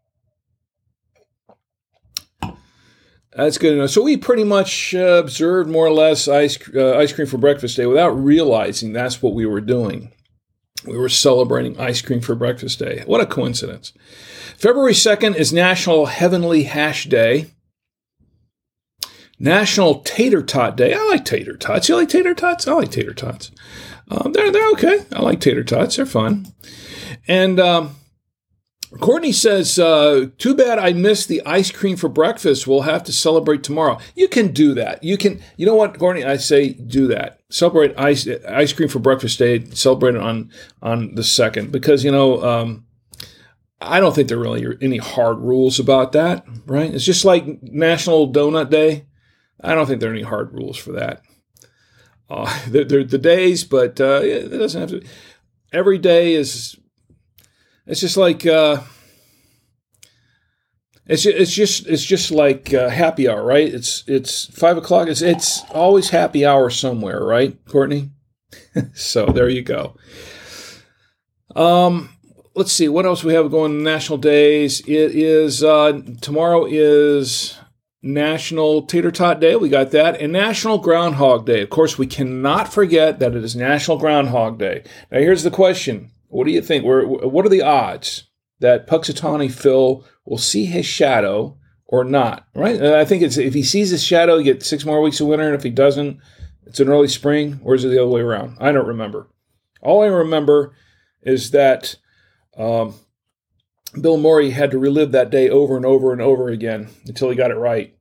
S1: That's good enough. So we pretty much observed more or less ice cream for breakfast day without realizing that's what we were doing. We were celebrating ice cream for breakfast day. What a coincidence. February 2nd is National Heavenly Hash Day. National Tater Tot Day. I like tater tots. You like tater tots? I like tater tots. They're okay. I like tater tots. They're fun. And Courtney says, too bad I missed the ice cream for breakfast. We'll have to celebrate tomorrow. You can do that. You know what, Courtney? I say do that. Celebrate ice cream for breakfast day. Celebrate it on the 2nd because, I don't think there are really any hard rules about that, right? It's just like National Donut Day. I don't think there are any hard rules for that. They're the days, but it doesn't have to. Every day is. It's just like it's just like happy hour, right? It's 5 o'clock. It's always happy hour somewhere, right, Courtney? So there you go. Let's see what else we have going on national days. It is tomorrow is National Tater Tot Day. We got that, and National Groundhog Day. Of course, we cannot forget that it is National Groundhog Day. Now, here's the question. What do you think? What are the odds that Punxsutawney Phil will see his shadow or not? Right? I think it's if he sees his shadow, he gets 6 more weeks of winter, and if he doesn't, it's an early spring. Or is it the other way around? I don't remember. All I remember is that Bill Murray had to relive that day over and over and over again until he got it right.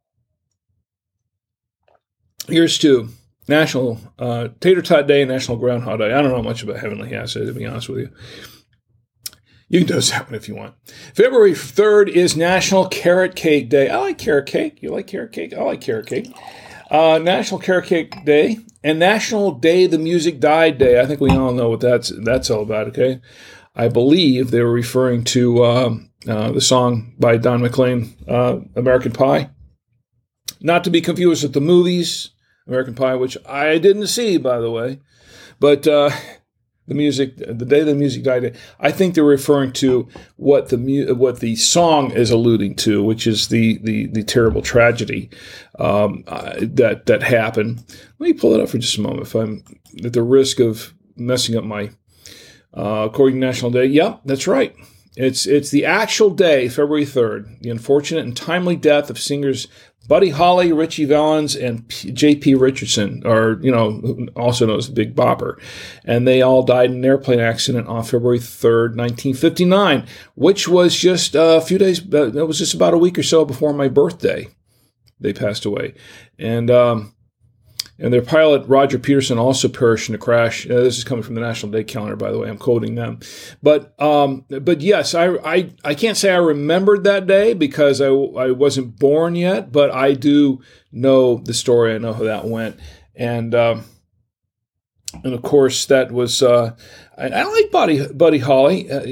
S1: Here's to National Tater Tot Day and National Groundhog Day. I don't know much about Heavenly Hash Day, to be honest with you. You can do that one if you want. February 3rd is National Carrot Cake Day. I like carrot cake. You like carrot cake? I like carrot cake. National Carrot Cake Day and National Day the Music Died Day. I think we all know what that's all about, okay? I believe they were referring to the song by Don McLean, American Pie. Not to be confused with the movies, American Pie, which I didn't see, by the way. But the day the music died, I think they're referring to what the song is alluding to, which is the terrible tragedy that happened. Let me pull it up for just a moment. If I'm at the risk of messing up my according to National Day, yeah, that's right. It's the actual day, February 3rd, the unfortunate and timely death of singers Buddy Holly, Ritchie Valens, and J.P. Richardson, or, also known as the Big Bopper. And they all died in an airplane accident on February 3rd, 1959, which was just a few days, it was just about a week or so before my birthday. They passed away. And their pilot, Roger Peterson, also perished in a crash. This is coming from the National Day Calendar, by the way. I'm quoting them. But yes, I can't say I remembered that day because I wasn't born yet, but I do know the story. I know how that went. And of course, that was, I like Buddy Holly. I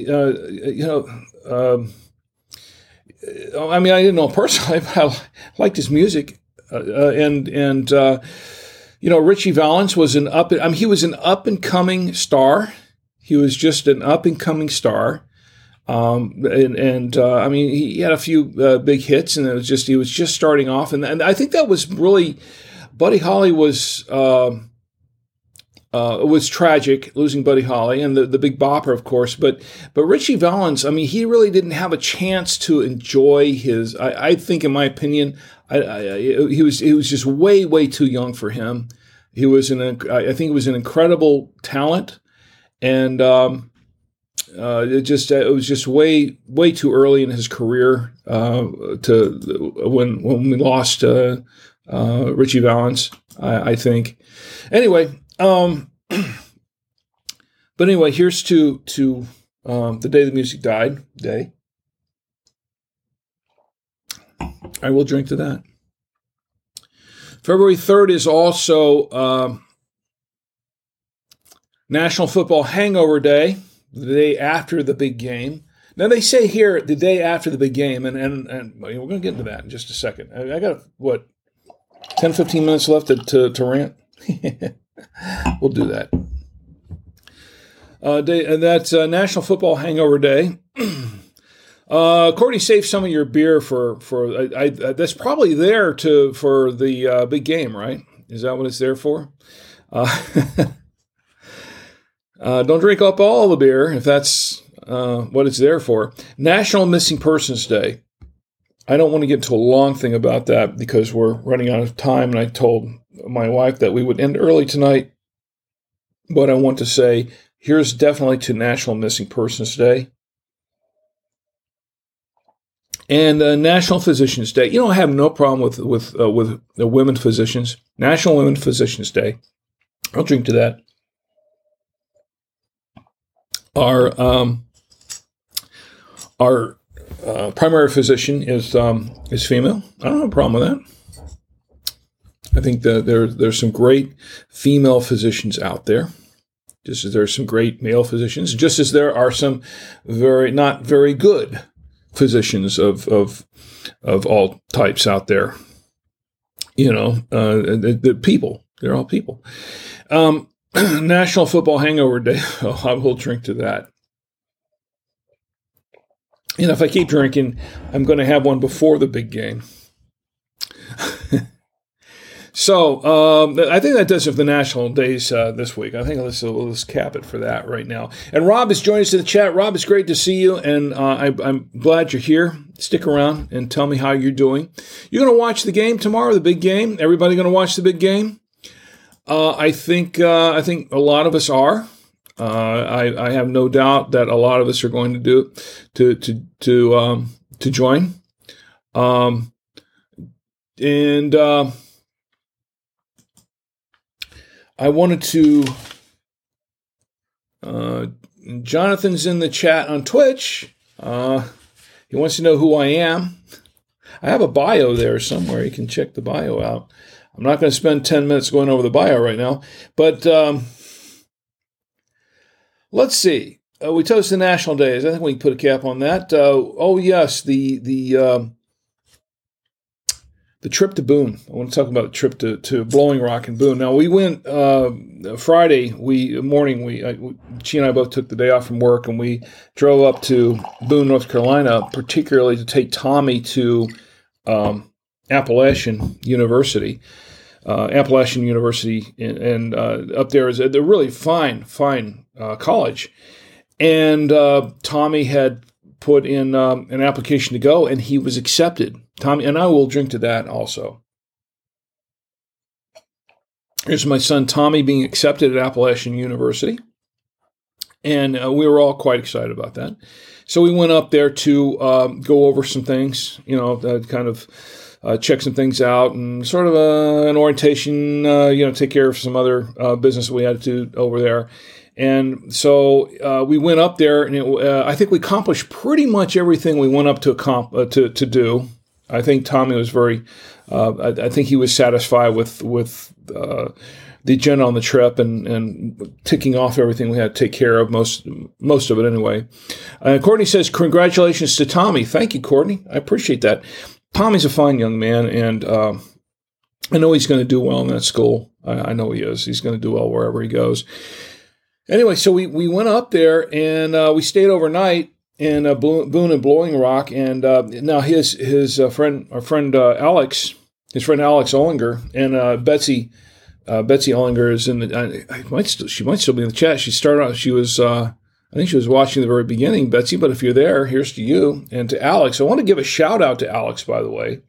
S1: didn't know him personally, but I liked his music. Ritchie Valens was he was an up-and-coming star. He was just an up-and-coming star. He had a few big hits, and he was just starting off. And I think that was really, Buddy Holly was tragic, losing Buddy Holly, and the Big Bopper, of course. But Ritchie Valens, he really didn't have a chance to enjoy his. I think, in my opinion, he was just way too young for him. I think he was an incredible talent, and it was just way too early in his career when we lost Ritchie Valens. I think. Anyway. But anyway, here's to the day the music died day. I will drink to that. February 3rd is also National Football Hangover Day, the day after the big game. Now, they say here the day after the big game, and we're going to get into that in just a second. I got, 10, 15 minutes left to rant? We'll do that. That's National Football Hangover Day. Courtney, save some of your beer for that's probably there for the big game, right? Is that what it's there for? Don't drink up all the beer if that's what it's there for. National Missing Persons Day. I don't want to get into a long thing about that because we're running out of time, and I told my wife that we would end early tonight. But I want to say, here's definitely to National Missing Persons Day. And National Physicians Day. I have no problem with the women physicians. National Women Physicians Day. I'll drink to that. Our primary physician is female. I don't have a problem with that. I think that there's some great female physicians out there, just as there are some great male physicians, just as there are some not very good physicians of all types out there. The people, they're all people. National Football Hangover Day. I will drink to that. If I keep drinking, I'm going to have one before the big game. So I think that does it for the national days this week. I think let's cap it for that right now. And Rob has joined us in the chat. Rob, it's great to see you, and I'm glad you're here. Stick around and tell me how you're doing. You're going to watch the game tomorrow, the big game? Everybody going to watch the big game? I think a lot of us are. I have no doubt that a lot of us are going to join. I wanted to. Jonathan's in the chat on Twitch. He wants to know who I am. I have a bio there somewhere. You can check the bio out. I'm not going to spend 10 minutes going over the bio right now, but let's see. We toast the national days. I think we can put a cap on that. Yes, the trip to Boone. I want to talk about the trip to Blowing Rock and Boone. Now, we went Friday morning. She and I both took the day off from work, and we drove up to Boone, North Carolina, particularly to take Tommy to Appalachian University. Appalachian University, and up there is a really fine college. And Tommy had put in an application to go, and he was accepted. Tommy, and I will drink to that also. Here's my son Tommy being accepted at Appalachian University. And we were all quite excited about that. So we went up there to go over some things, kind of check some things out, and sort of an orientation, take care of some other business we had to do over there. And so we went up there, and I think we accomplished pretty much everything we went up to do. I think Tommy was I think he was satisfied with the agenda on the trip and ticking off everything we had to take care of, most of it anyway. Courtney says, congratulations to Tommy. Thank you, Courtney. I appreciate that. Tommy's a fine young man, and I know he's going to do well in that school. I know he is. He's going to do well wherever he goes. Anyway, so we went up there, and we stayed overnight in Boone and Blowing Rock, and now his friend Alex Ollinger, and Betsy Ollinger is in the. She might still be in the chat. She started out. She was. I think she was watching the very beginning, Betsy. But if you're there, here's to you and to Alex. I want to give a shout out to Alex, by the way.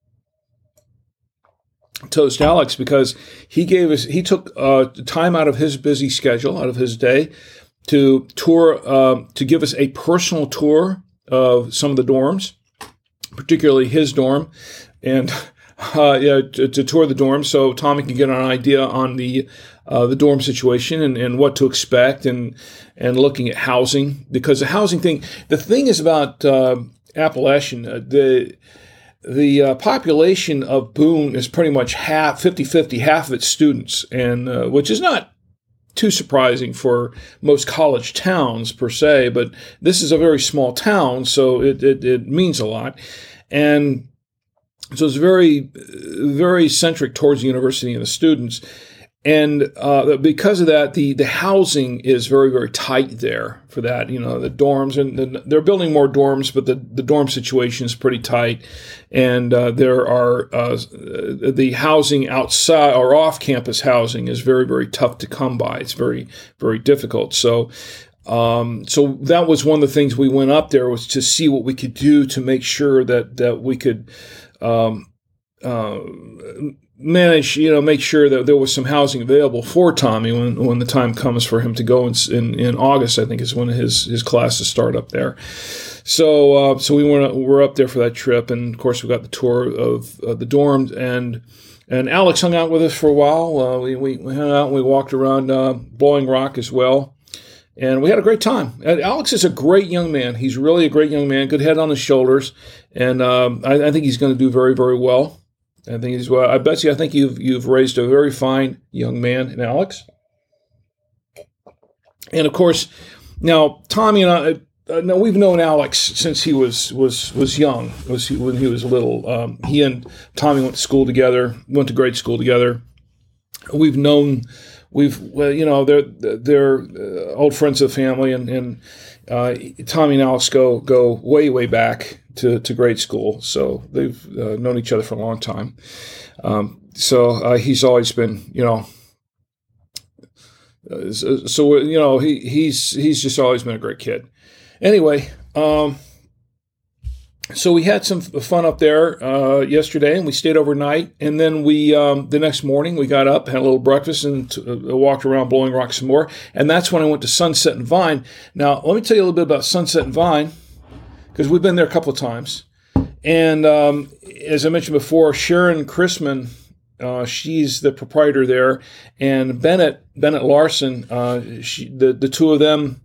S1: Toast Alex, because he took time out of his busy schedule, out of his day, to tour, to give us a personal tour of some of the dorms, particularly his dorm, and to tour the dorm so Tommy can get an idea on the dorm situation and what to expect, and looking at housing, because the housing thing. The thing is about Appalachian, the population of Boone is pretty much 50-50, half of its students, and which is not too surprising for most college towns per se, but this is a very small town, so it means a lot. And so it's very, very centric towards the university and the students. And because of that, the housing is very, very tight there for that. The dorms, and they're building more dorms, but the dorm situation is pretty tight. And there are the housing outside or off-campus housing is very, very tough to come by. It's very, very difficult. So that was one of the things we went up there, was to see what we could do to make sure that we could manage, make sure that there was some housing available for Tommy when the time comes for him to go in August. I think is when his classes start up there. So we're up there for that trip, and of course we got the tour of the dorm, and Alex hung out with us for a while. We hung out and we walked around Blowing Rock as well. And we had a great time. Alex is a great young man. He's really a great young man, good head on his shoulders, and I think he's going to do very, very well. I think he's well. I think you've raised a very fine young man in Alex. And of course, now Tommy and I, now we've known Alex since he was young. When he was little. He and Tommy went to grade school together. They're old friends of the family, and Tommy and Alex go way, way back to grade school, so they've known each other for a long time. He's always been, he's just always been a great kid. Anyway, so we had some fun up there yesterday, and we stayed overnight. And then we the next morning we got up, had a little breakfast, and walked around Blowing Rock some more. And that's when I went to Sunset and Vine. Now, let me tell you a little bit about Sunset and Vine, because we've been there a couple of times. And as I mentioned before, Sharon Chrisman, she's the proprietor there, and Bennett Larson, the two of them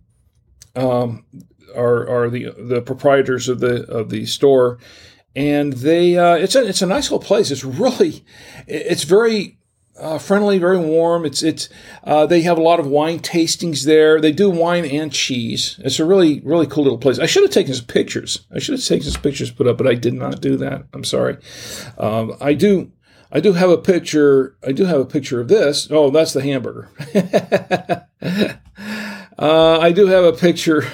S1: are the proprietors of the store, and they it's a nice little place. It's very friendly, very warm. They have a lot of wine tastings there. They do wine and cheese. It's a really, really cool little place. I should have taken some pictures. Put up, but I did not do that. I'm sorry. I do have a picture. I do have a picture of this. Oh, that's the hamburger. I do have a picture.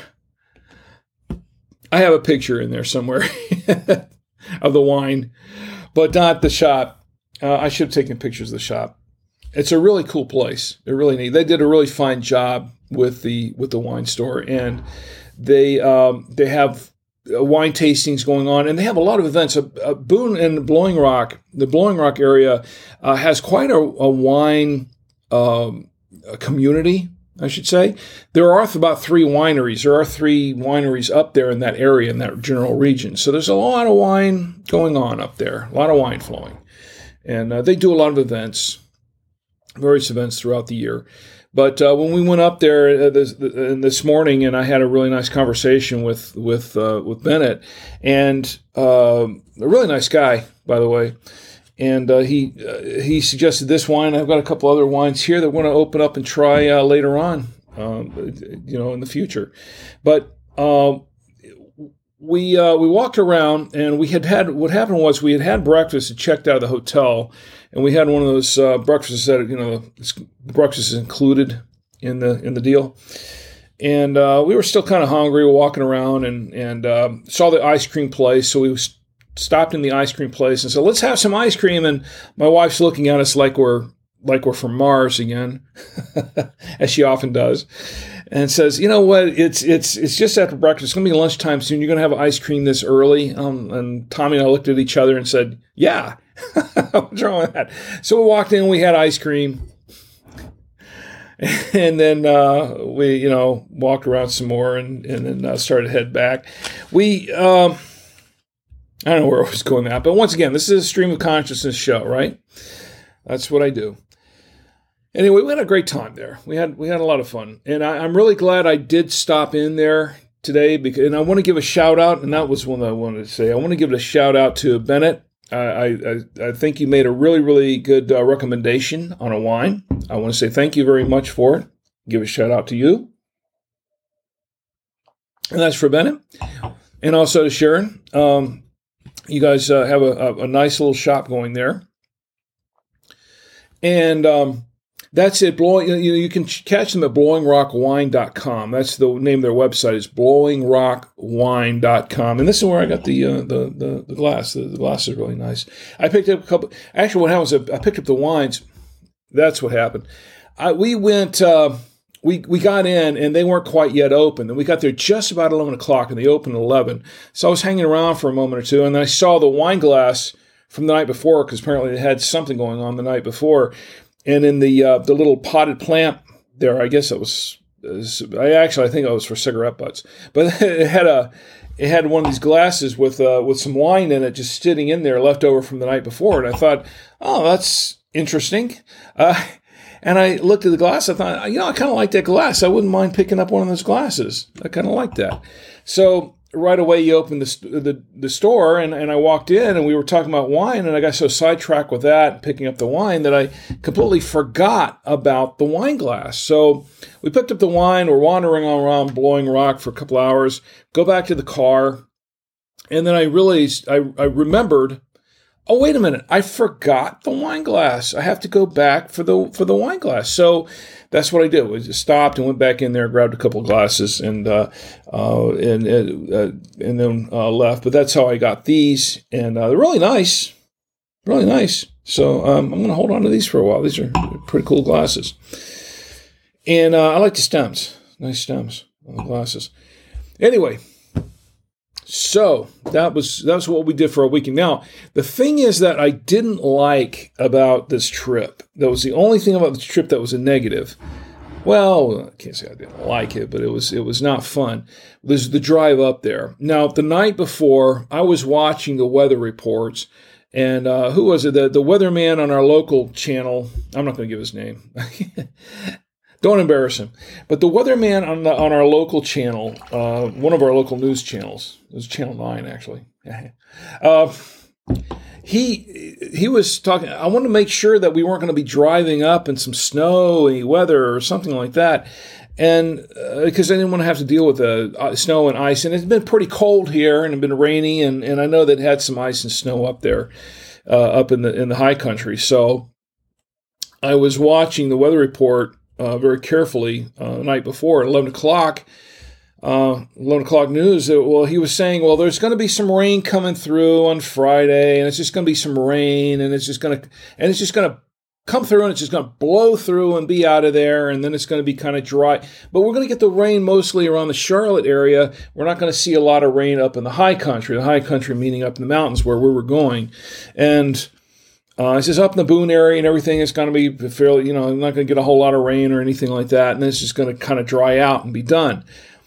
S1: I have a picture in there somewhere of the wine, but not the shop. I should have taken pictures of the shop. It's a really cool place. They're really neat. They did a really fine job with the wine store, and they have wine tastings going on, and they have a lot of events. Boone and Blowing Rock, the Blowing Rock area has quite a wine community, I should say. There are about 3 wineries. There are 3 wineries up there in that area, in that general region. So there's a lot of wine going on up there, a lot of wine flowing. And they do a lot of events, various events throughout the year. But when we went up there this morning, and I had a really nice conversation with Bennett, and a really nice guy, by the way. And he suggested this wine. I've got a couple other wines here that we're going to open up and try later on, in the future. But we walked around, and what happened was we had breakfast and checked out of the hotel, and we had one of those breakfasts that breakfast is included in the deal. And we were still kind of hungry. We were walking around and saw the ice cream place, so we stopped in the ice cream place and said, "Let's have some ice cream." And my wife's looking at us like we're from Mars again, as she often does, and says, "You know what? It's just after breakfast. It's going to be lunchtime soon. You're going to have ice cream this early?" And Tommy and I looked at each other and said, "Yeah." What's wrong with that? So we walked in. We had ice cream, and then we walked around some more, and then started to head back. I don't know where I was going with that, but once again, this is a stream of consciousness show, right? That's what I do. Anyway, we had a great time there. We had a lot of fun, and I'm really glad I did stop in there today, and I want to give a shout out, and that was one that I wanted to say. I want to give a shout out to Bennett. I think you made a really, really good recommendation on a wine. I want to say thank you very much for it. give a shout out to you. And that's for Bennett. And also to Sharon. You guys have a nice little shop going there. And that's it. You can catch them at blowingrockwine.com. That's the name of their website, is blowingrockwine.com. And this is where I got the glass. The glass is really nice. I picked up a couple. Actually, what happened was I picked up the wines. That's what happened. We went. We got in, and they weren't quite yet open. And we got there just about 11 o'clock, and they opened at 11. So I was hanging around for a moment or two, and then I saw the wine glass from the night before, because apparently they had something going on the night before. And in the little potted plant there, I guess I think it was for cigarette butts. But it had one of these glasses with some wine in it just sitting in there, left over from the night before. And I thought, oh, that's interesting. And I looked at the glass. I thought, I kind of like that glass. I wouldn't mind picking up one of those glasses. I kind of like that. So right away, you opened the store, and I walked in, and we were talking about wine, and I got so sidetracked with that, picking up the wine, that I completely forgot about the wine glass. So we picked up the wine. We're wandering around Blowing Rock for a couple hours, go back to the car, and then I realized, I remembered, oh, wait a minute, I forgot the wine glass. I have to go back for the wine glass. So that's what I did. We just stopped and went back in there, grabbed a couple of glasses, and then left. But that's how I got these, and they're really nice, really nice. So I'm going to hold on to these for a while. These are pretty cool glasses, and I like the stems, nice stems on the glasses. Anyway. So that was what we did for a weekend. Now, the thing is that I didn't like about this trip. That was the only thing about this trip that was a negative. Well, I can't say I didn't like it, but it was not fun. There's the drive up there. Now, the night before, I was watching the weather reports, and who was it? The weatherman on our local channel. I'm not going to give his name. Don't embarrass him. But the weatherman on our local channel, one of our local news channels, it was Channel 9 actually. He was talking. I wanted to make sure that we weren't going to be driving up in some snowy weather or something like that, and because I didn't want to have to deal with the snow and ice. And it's been pretty cold here, and it's been rainy, and I know that it had some ice and snow up there, up in the high country. So I was watching the weather report very carefully the night before at 11 o'clock. 11 o'clock news. Well, he was saying, well, there's going to be some rain coming through on Friday, and it's just going to be some rain, and it's just going to come through, and it's just going to blow through and be out of there, and then it's going to be kind of dry. But we're going to get the rain mostly around the Charlotte area. We're not going to see a lot of rain up in the high country. The high country meaning up in the mountains where we were going, and it says up in the Boone area and everything is going to be fairly, I'm not going to get a whole lot of rain or anything like that, and then it's just going to kind of dry out and be done.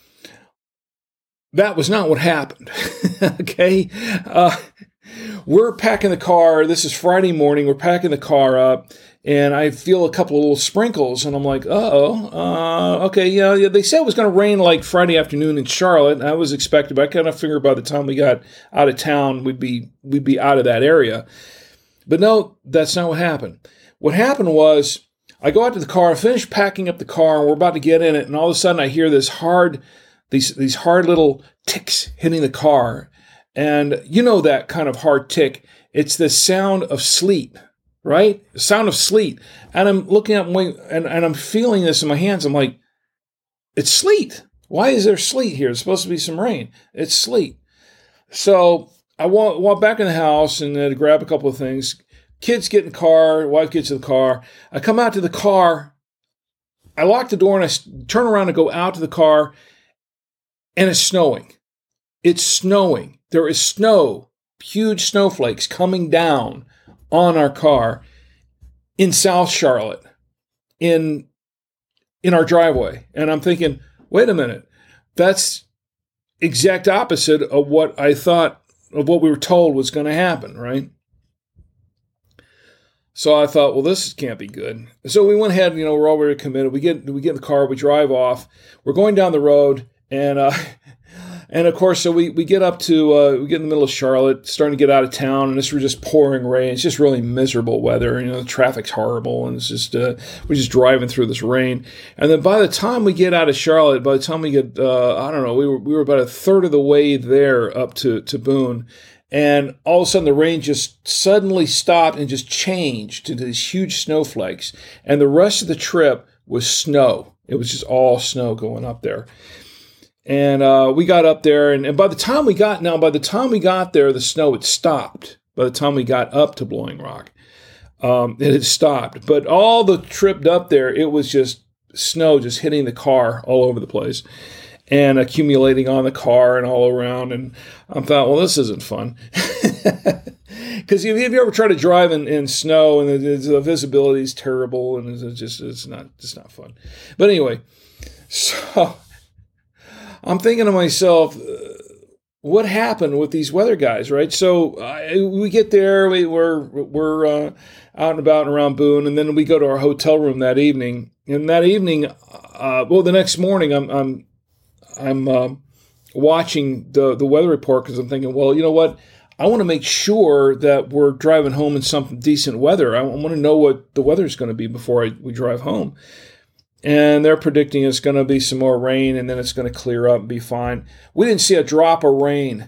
S1: That was not what happened, okay? We're packing the car. This is Friday morning. We're packing the car up, and I feel a couple of little sprinkles, and I'm like, okay, yeah. They said it was going to rain like Friday afternoon in Charlotte, and I was expecting, but I kind of figured by the time we got out of town, we'd be out of that area. But no, that's not what happened. What happened was I go out to the car, I finish packing up the car, and we're about to get in it, and all of a sudden I hear these hard little ticks hitting the car. And that kind of hard tick. It's the sound of sleet, right? The sound of sleet. And I'm looking up and I'm feeling this in my hands. I'm like, it's sleet. Why is there sleet here? It's supposed to be some rain. It's sleet. So I walk back in the house and grab a couple of things. Kids get in the car. Wife gets in the car. I come out to the car. I lock the door and I turn around and go out to the car. And it's snowing. It's snowing. There is snow, huge snowflakes coming down on our car in South Charlotte, in our driveway. And I'm thinking, wait a minute, that's exact opposite of what I thought, of what we were told was going to happen, right? So I thought, well, this can't be good. So we went ahead, we're already committed. We get in the car, we drive off. We're going down the road, and And of course, so we get up to, we get in the middle of Charlotte, starting to get out of town, and it's just pouring rain. It's just really miserable weather. The traffic's horrible, and it's just, we're just driving through this rain. And then by the time we get out of Charlotte, by the time we get, I don't know, we were about a third of the way there up to Boone. And all of a sudden the rain just suddenly stopped and just changed into these huge snowflakes. And the rest of the trip was snow. It was just all snow going up there. And we got up there, and by the time we got there, the snow had stopped. By the time we got up to Blowing Rock, it had stopped. But all the trip up there, it was just snow just hitting the car all over the place and accumulating on the car and all around. And I thought, well, this isn't fun. Because if you ever try to drive in snow and the visibility is terrible, and it's not fun. But anyway, so I'm thinking to myself, what happened with these weather guys, right? So we get there, we're out and about and around Boone, and then we go to our hotel room that evening. And that evening, the next morning, I'm watching the weather report because I'm thinking, well, you know what? I want to make sure that we're driving home in some decent weather. I want to know what the weather is going to be before we drive home. And they're predicting it's going to be some more rain, and then it's going to clear up and be fine. We didn't see a drop of rain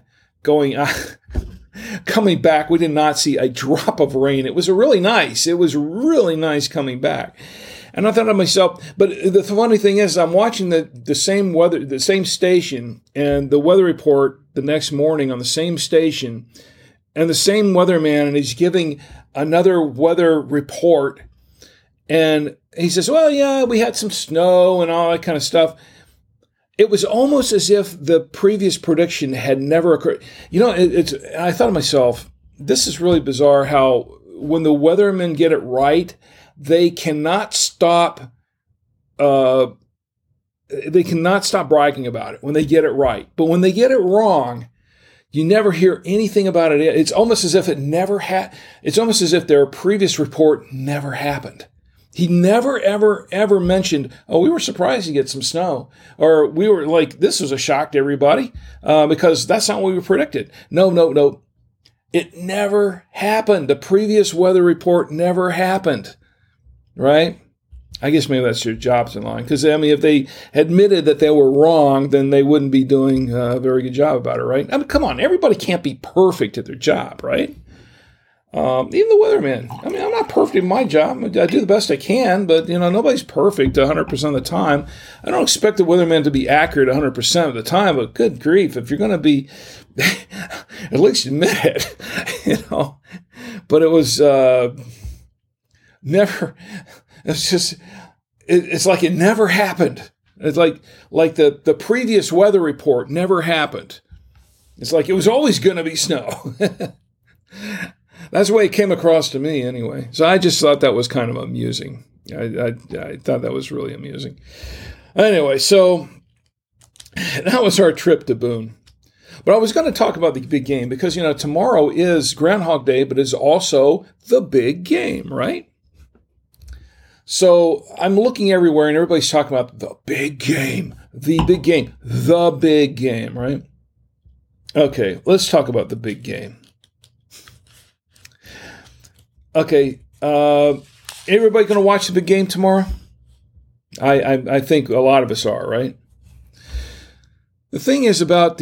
S1: coming back. We did not see a drop of rain. It was really nice. It was really nice coming back. And I thought to myself, but the funny thing is, I'm watching the same station, and the weather report the next morning on the same station, and the same weatherman, and he's giving another weather report. And he says, well, yeah, we had some snow and all that kind of stuff. It was almost as if the previous prediction had never occurred. I thought to myself, this is really bizarre how when the weathermen get it right, they cannot stop bragging about it when they get it right. But when they get it wrong, you never hear anything about it. It's almost as if it's almost as if their previous report never happened. He never, ever, ever mentioned, oh, we were surprised to get some snow. Or we were like, this was a shock to everybody because that's not what we predicted. No. It never happened. The previous weather report never happened, right? I guess maybe that's your jobs in line. Because, if they admitted that they were wrong, then they wouldn't be doing a very good job about it, right? Come on, everybody can't be perfect at their job, right? Even the weatherman. I'm not perfect in my job. I do the best I can, but, nobody's perfect 100% of the time. I don't expect the weatherman to be accurate 100% of the time, but good grief, if you're going to be, at least admit it, But it was never, it's just, it's like it never happened. It's like the previous weather report never happened. It's like it was always going to be snow. That's the way it came across to me anyway. So I just thought that was kind of amusing. I thought that was really amusing. Anyway, so that was our trip to Boone. But I was going to talk about the big game because, tomorrow is Groundhog Day, but it's also the big game, right? So I'm looking everywhere and everybody's talking about the big game, right? Okay, let's talk about the big game. Okay, everybody going to watch the big game tomorrow? I think a lot of us are, right? The thing is about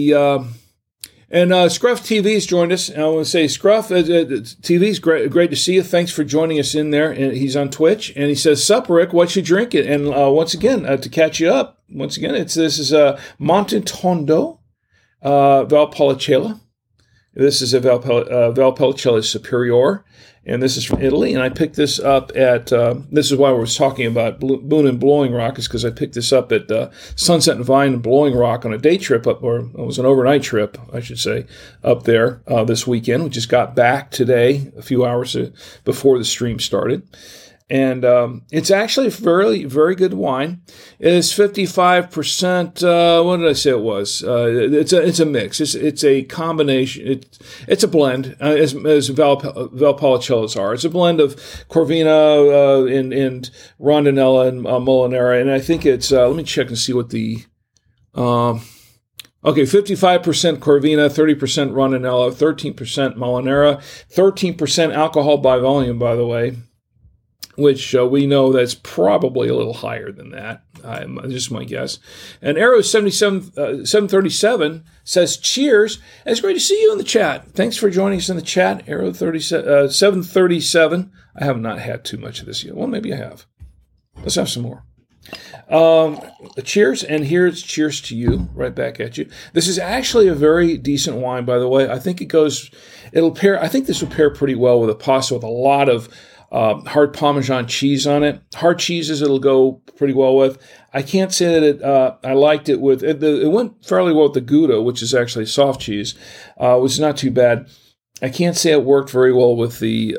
S1: Scruff TV's joined us. And I want to say, Scruff TV's great to see you. Thanks for joining us in there. And he's on Twitch. And he says, "Sup, Rick, what you drinking?" And once again, to catch you up, this is Monte Tondo Valpolicella. This is a Valpolicella Superiore. And this is from Italy, and I picked this up at, this is why we were talking about Boone and Blowing Rock, is because I picked this up at Sunset and Vine and Blowing Rock on a day trip or it was an overnight trip, I should say, up there this weekend. We just got back today, a few hours before the stream started. And it's actually a very, very good wine. It is 55%. What did I say it was? It's a mix. It's a combination. It's a blend, as Valpolicellas are. It's a blend of Corvina and Rondinella and Molinara. And I think it's. Let me check and see what the. Okay, 55% Corvina, 30% Rondanella, 13% Molinara, 13% alcohol by volume, by the way, which we know that's probably a little higher than that. Just my guess. And Arrow 737 says, cheers. And it's great to see you in the chat. Thanks for joining us in the chat. Arrow 737. I have not had too much of this yet. Well, maybe I have. Let's have some more. Cheers, and here's cheers to you, right back at you. This is actually a very decent wine, by the way. I think it'll pair. I think this will pair pretty well with a pasta with a lot of hard Parmesan cheese on it. Hard cheeses it'll go pretty well with. I can't say that I liked it with it went fairly well with the Gouda, which is actually soft cheese, which is not too bad. I can't say it worked very well with the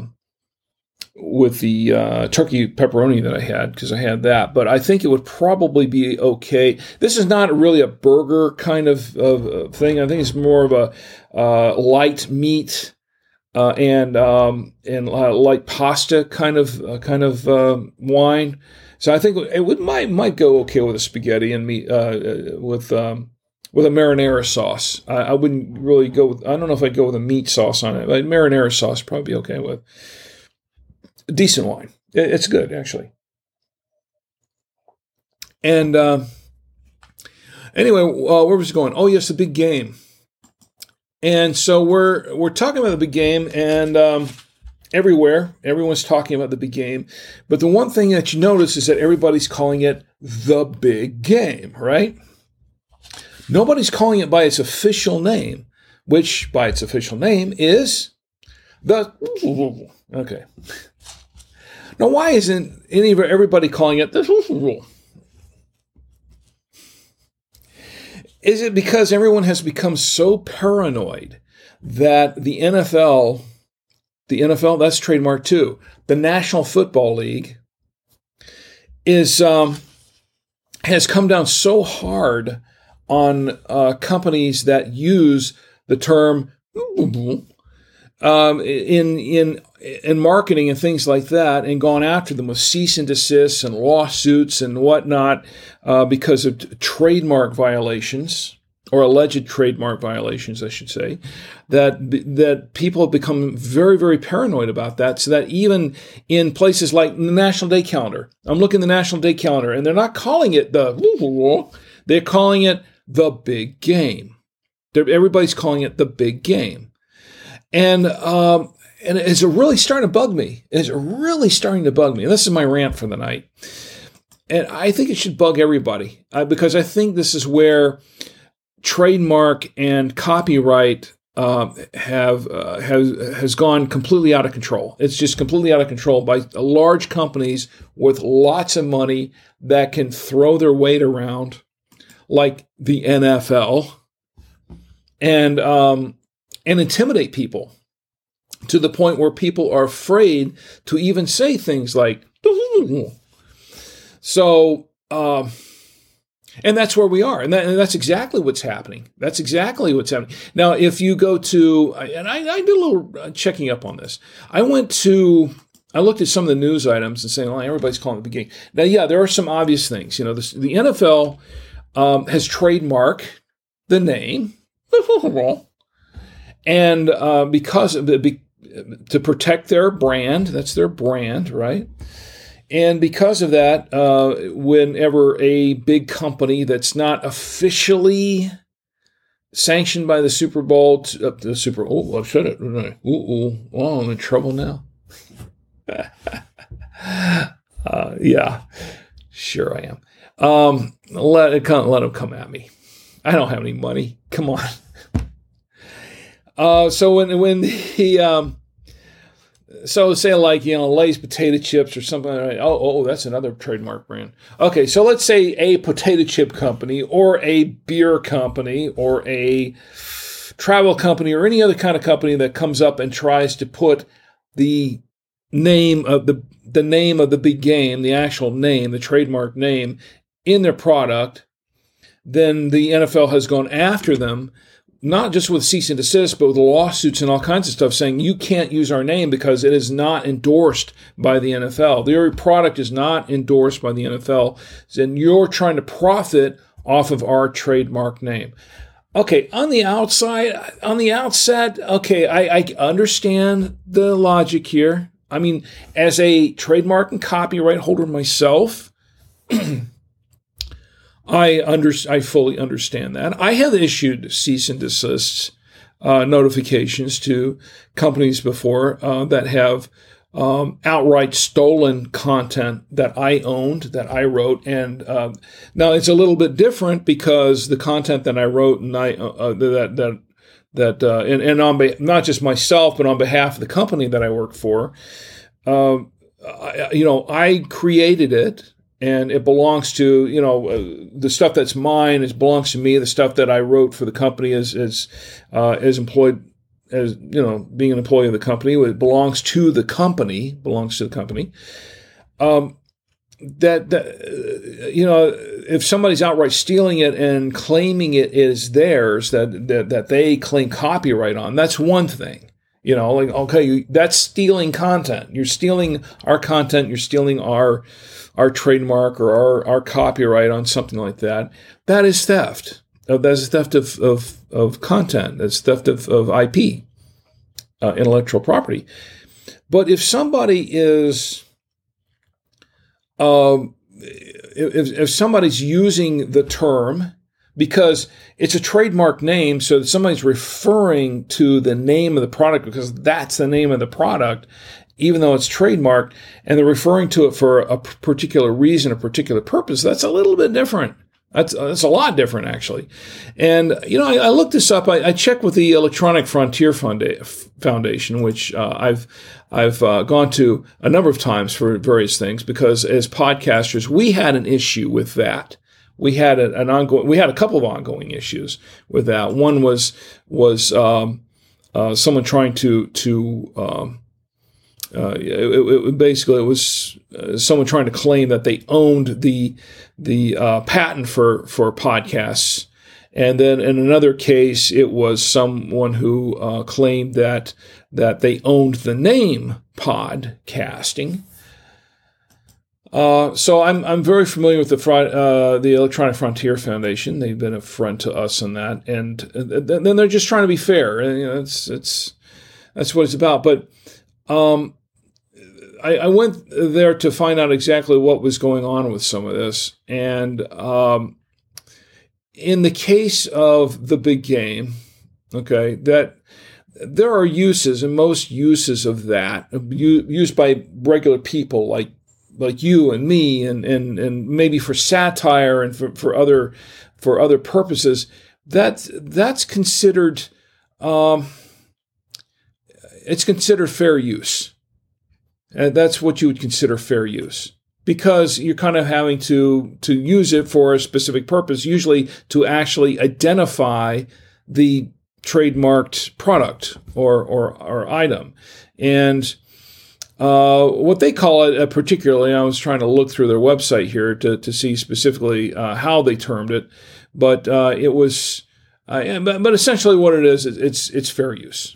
S1: turkey pepperoni that I had, because I had that, but I think it would probably be okay. This is not really a burger kind of thing. I think it's more of a light meat and light pasta kind of wine. So I think it might go okay with a spaghetti and meat with a marinara sauce. I wouldn't really go with. I don't know if I'd go with a meat sauce on it, but marinara sauce would probably be okay with. Decent wine. It's good, actually. And anyway, where was it going? Oh, yes, the big game. And so we're talking about the big game, and everywhere, everyone's talking about the big game. But the one thing that you notice is that everybody's calling it the big game, right? Nobody's calling it by its official name, which by its official name is the... Okay. Now, why isn't everybody calling it the rule? Is it because everyone has become so paranoid that the NFL, that's trademark too, the National Football League has come down so hard on companies that use the term in marketing and things like that, and gone after them with cease and desist and lawsuits and whatnot because of trademark violations, or alleged trademark violations, I should say, that people have become very, very paranoid about that, so that even in places like the National Day Calendar, I'm looking at the National Day Calendar, and they're not calling it they're calling it the big game. Everybody's calling it the big game. And it's really starting to bug me. It's really starting to bug me. And this is my rant for the night. And I think it should bug everybody because I think this is where trademark and copyright has gone completely out of control. It's just completely out of control by large companies with lots of money that can throw their weight around, like the NFL, and intimidate people to the point where people are afraid to even say things like, so, and that's where we are. And that's exactly what's happening. That's exactly what's happening. Now, if you go to, and I did a little checking up on this. I looked at some of the news items and saying, well, everybody's calling it the big game. Now, yeah, there are some obvious things. You know, the NFL has trademarked the name, and because of to protect their brand, that's their brand, right? And because of that, whenever a big company that's not officially sanctioned by the Super Bowl, I've said it, didn't I? Oh, I'm in trouble now. Yeah, sure I am. Let them come at me. I don't have any money. Come on. So when he so say like, you know, Lay's potato chips or something like that. Oh, that's another trademark brand. Okay, so let's say a potato chip company or a beer company or a travel company or any other kind of company that comes up and tries to put the name of the name of the big game, the actual name, the trademark name in their product, then the NFL has gone after them, not just with cease and desist, but with lawsuits and all kinds of stuff saying you can't use our name because it is not endorsed by the NFL. Your product is not endorsed by the NFL, and you're trying to profit off of our trademark name. Okay, on the outset, okay, I understand the logic here. I mean, as a trademark and copyright holder myself, I fully understand that. I have issued cease and desist notifications to companies before that have outright stolen content that I owned, that I wrote. And now it's a little bit different because the content that I wrote and and on not just myself, but on behalf of the company that I work for, I created it. And it belongs to, the stuff that's mine, it belongs to me. The stuff that I wrote for the company is employed as, being an employee of the company. It belongs to the company, if somebody's outright stealing it and claiming it is theirs, that they claim copyright on, that's one thing. That's stealing content. You're stealing our content. You're stealing our trademark or our copyright on something like that. That is theft. That's theft of content. That's theft of IP, intellectual property. But if somebody is, if somebody's using the term, because it's a trademark name, so that somebody's referring to the name of the product because that's the name of the product, even though it's trademarked, and they're referring to it for a particular reason, a particular purpose, that's a little bit different. That's a lot different, actually. And, I looked this up. I checked with the Electronic Frontier Foundation, which I've gone to a number of times for various things, because as podcasters, we had an issue with that. We had a couple of ongoing issues with that. One was someone trying to someone trying to claim that they owned the patent for podcasts, and then in another case, it was someone who claimed that they owned the name podcasting. So I'm very familiar with the Electronic Frontier Foundation. They've been a friend to us in that, and then they're just trying to be fair. And, that's what it's about. But I went there to find out exactly what was going on with some of this, and in the case of the big game, okay, that there are uses, and most uses of that used by regular people like you and me, and maybe for satire and for other purposes, that's considered it's considered fair use. And that's what you would consider fair use, because you're kind of having to use it for a specific purpose, usually to actually identify the trademarked product or item. And what they call it, particularly, I was trying to look through their website here to see specifically how they termed it, but it was, but essentially what it is, it's fair use.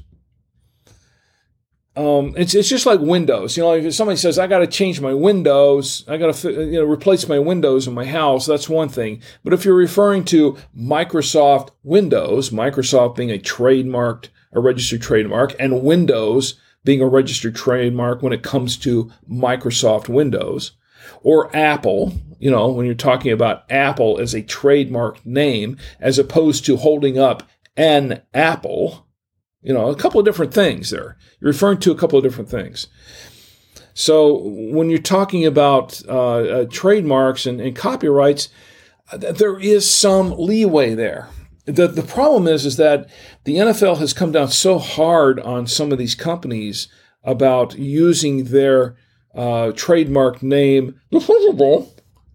S1: It's just like Windows. If somebody says, I got to change my windows, I got to replace my windows in my house, that's one thing. But if you're referring to Microsoft Windows, Microsoft being a registered trademark, and Windows being a registered trademark when it comes to Microsoft Windows, or Apple, when you're talking about Apple as a trademark name, as opposed to holding up an apple, a couple of different things there. You're referring to a couple of different things. So when you're talking about trademarks and copyrights, there is some leeway there. The problem is that the NFL has come down so hard on some of these companies about using their trademark name, which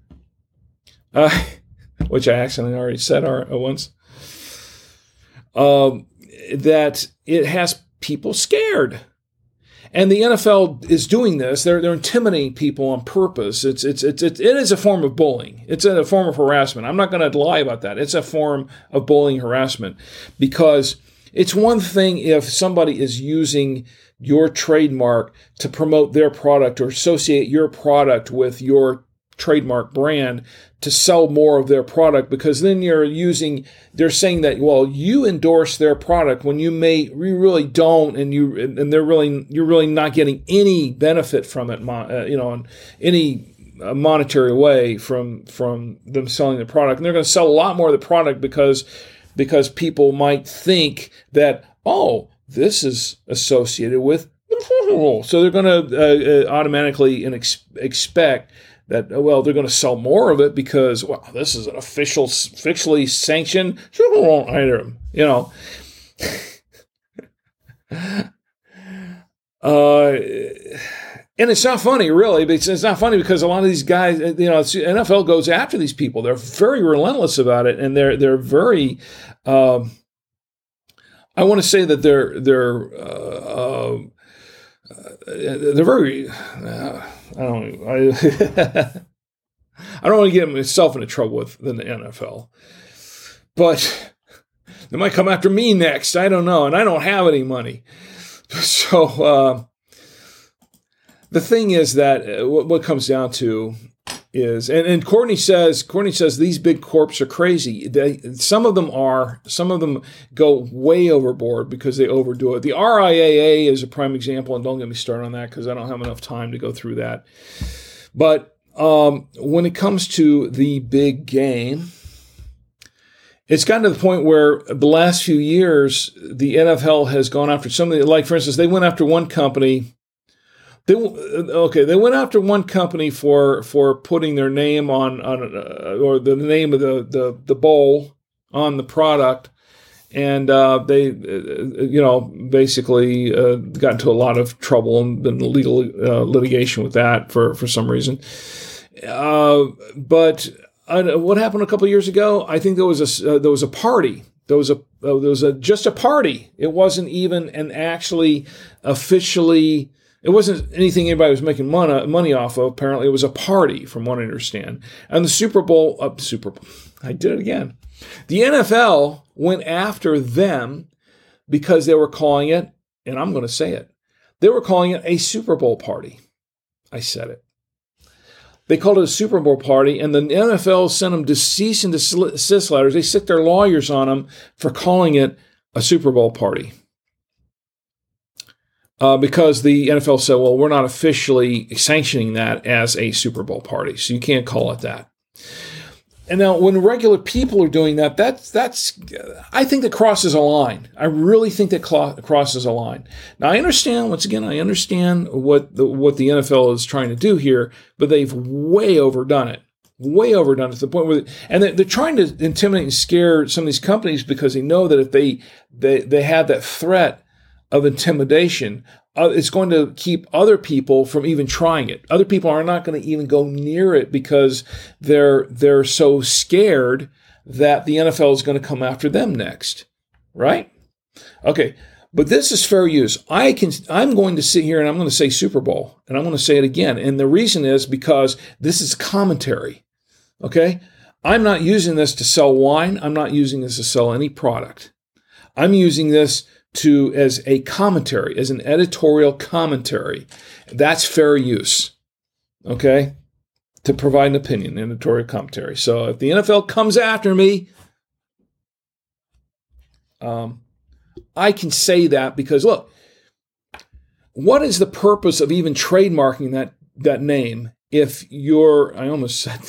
S1: I accidentally already said once, that it has people scared. And the NFL is doing this. They're intimidating people on purpose. It is a form of bullying. It's a form of harassment. I'm not going to lie about that. It's a form of bullying harassment, because it's one thing if somebody is using your trademark to promote their product or associate your product with your trademark brand to sell more of their product, because then they're saying that, well, you endorse their product when you really don't, and you're really not getting any benefit from it, in any monetary way from them selling the product. And they're going to sell a lot more of the product because people might think that, oh, this is associated with, so they're going to automatically expect that, well, they're going to sell more of it because, well, this is an officially sanctioned item, And it's not funny, really. It's not funny because a lot of these guys, NFL goes after these people. They're very relentless about it, and they're very. I want to say that they're very. I don't want to get myself into trouble with the NFL, but they might come after me next. I don't know, and I don't have any money, so. The thing is that what comes down to is, and Courtney says these big corps are crazy. Some of them go way overboard because they overdo it. The RIAA is a prime example, and don't get me started on that because I don't have enough time to go through that. But when it comes to the big game, it's gotten to the point where the last few years, the NFL has gone after something like, for instance, they went after one company. They went after one company for putting their name on or the name of the bowl on the product, and they basically got into a lot of trouble and been legal litigation with that for some reason. But what happened a couple of years ago? I think there was a party. There was just a party. It wasn't even an actually officially. It wasn't anything anybody was making money off of. Apparently, it was a party, from what I understand. And the Super Bowl, I did it again. The NFL went after them because they were calling it, and I'm going to say it, they were calling it a Super Bowl party. I said it. They called it a Super Bowl party, and the NFL sent them to cease and desist letters. They sicked their lawyers on them for calling it a Super Bowl party. Because the NFL said, well, we're not officially sanctioning that as a Super Bowl party, so you can't call it that. And now when regular people are doing that, that's I think that crosses a line. I really think that crosses a line. Now, I understand what the NFL is trying to do here, but they've way overdone it. Way overdone it to the point where, they're trying to intimidate and scare some of these companies because they know that if they have that threat of intimidation, it's going to keep other people from even trying it. Other people are not going to even go near it because they're so scared that the NFL is going to come after them next, right? Okay, but this is fair use. I'm going to sit here and I'm going to say Super Bowl, and I'm going to say it again. And the reason is because this is commentary, okay? I'm not using this to sell wine. I'm not using this to sell any product. I'm using this as a commentary, as an editorial commentary. That's fair use, okay? To provide an opinion, editorial commentary. So if the NFL comes after me, I can say that because, look, what is the purpose of even trademarking that name if you're, I almost said,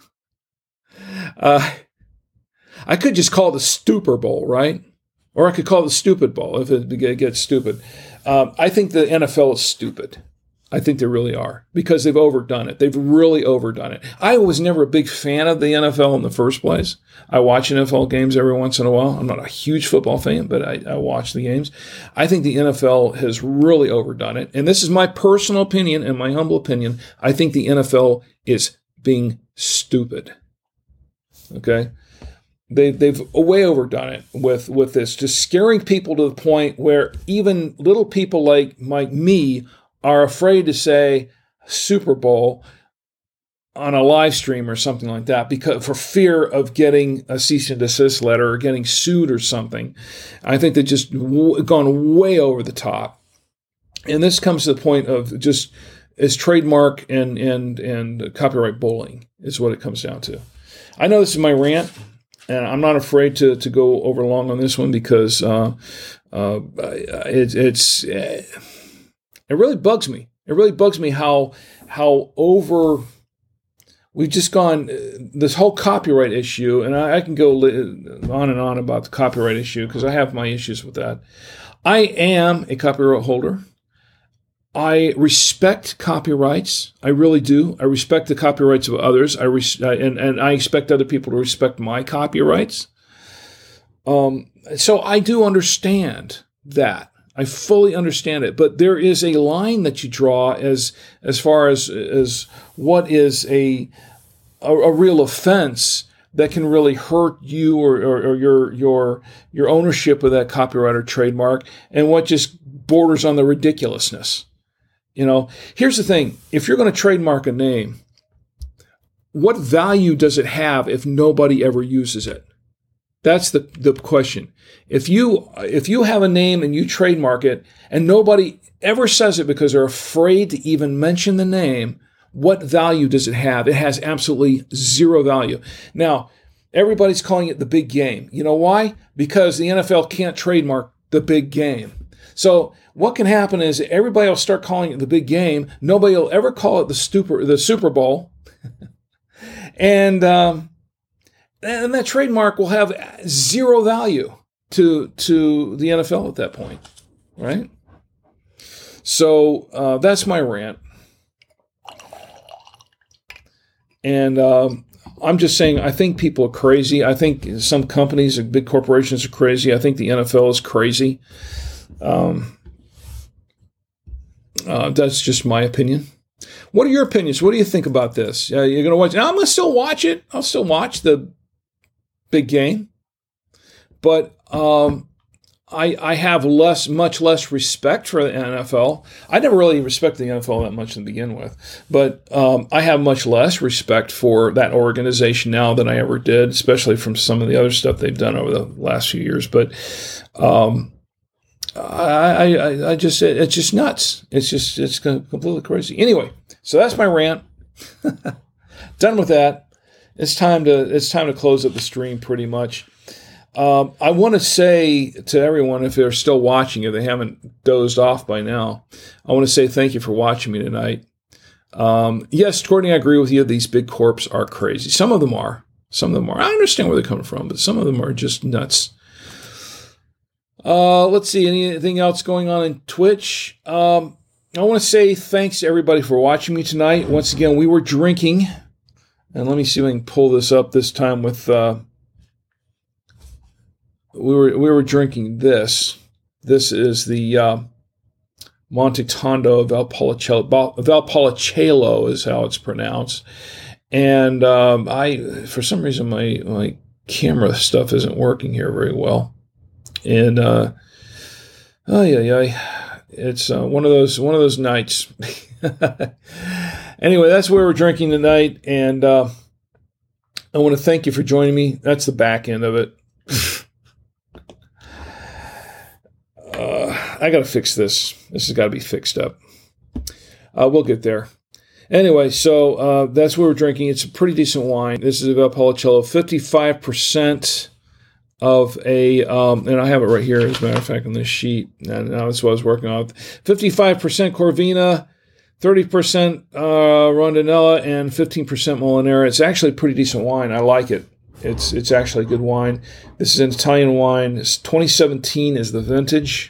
S1: I could just call it the Stupor Bowl, right? Or I could call it the Stupid Bowl if it gets stupid. I think the NFL is stupid. I think they really are because they've overdone it. They've really overdone it. I was never a big fan of the NFL in the first place. I watch NFL games every once in a while. I'm not a huge football fan, but I watch the games. I think the NFL has really overdone it. And this is my personal opinion and my humble opinion. I think the NFL is being stupid. Okay? They've way overdone it with this, just scaring people to the point where even little people like me are afraid to say Super Bowl on a live stream or something like that because for fear of getting a cease and desist letter or getting sued or something. I think they've just gone way over the top. And this comes to the point of just is trademark and copyright bullying is what it comes down to. I know this is my rant, and I'm not afraid to go over long on this one because it really bugs me. It really bugs me how over we've just gone this whole copyright issue, and I can go on and on about the copyright issue because I have my issues with that. I am a copyright holder. I respect copyrights. I really do. I respect the copyrights of others. And I expect other people to respect my copyrights. So I do understand that. I fully understand it. But there is a line that you draw as far as what is a real offense that can really hurt you or your ownership of that copyright or trademark, and what just borders on the ridiculousness. Here's the thing. If you're going to trademark a name, what value does it have if nobody ever uses it? That's the question. If you have a name and you trademark it and nobody ever says it because they're afraid to even mention the name, what value does it have? It has absolutely zero value. Now, everybody's calling it the big game. You know why? Because the NFL can't trademark the big game. So what can happen is everybody will start calling it the big game. Nobody will ever call it the Super Bowl. And that trademark will have zero value to the NFL at that point, right? So that's my rant. And I'm just saying, I think people are crazy. I think some companies and big corporations are crazy. I think the NFL is crazy. That's just my opinion. What are your opinions? What do you think about this? You're going to watch? Now, I'm going to still watch it. I'll still watch the big game, but I have much less respect for the NFL. I never really respected the NFL that much to begin with, but I have much less respect for that organization now than I ever did, especially from some of the other stuff they've done over the last few years. But it's just nuts. It's completely crazy. Anyway, so that's my rant. Done with that. It's time to close up the stream pretty much. I want to say to everyone, if they're still watching, if they haven't dozed off by now, I want to say thank you for watching me tonight. Yes, Courtney, I agree with you. These big corps are crazy. Some of them are. I understand where they're coming from, but some of them are just nuts. Let's see. Anything else going on in Twitch? I want to say thanks to everybody for watching me tonight. Once again, we were drinking. And let me see if I can pull this up this time with... We were drinking this. This is the Monte Tondo Valpolicella is how it's pronounced. And for some reason my camera stuff isn't working here very well. And it's one of those nights. Anyway, that's where we're drinking tonight, and I want to thank you for joining me. That's the back end of it. I got to fix this. This has got to be fixed up. We'll get there. Anyway, so that's what we're drinking. It's a pretty decent wine. This is a Valpolicella, 55% of a, and I have it right here, as a matter of fact, on this sheet. And that's what I was working on. 55% Corvina, 30% Rondinella, and 15% Molinara. It's actually a pretty decent wine. I like it. It's actually a good wine. This is an Italian wine. It's 2017 is the vintage.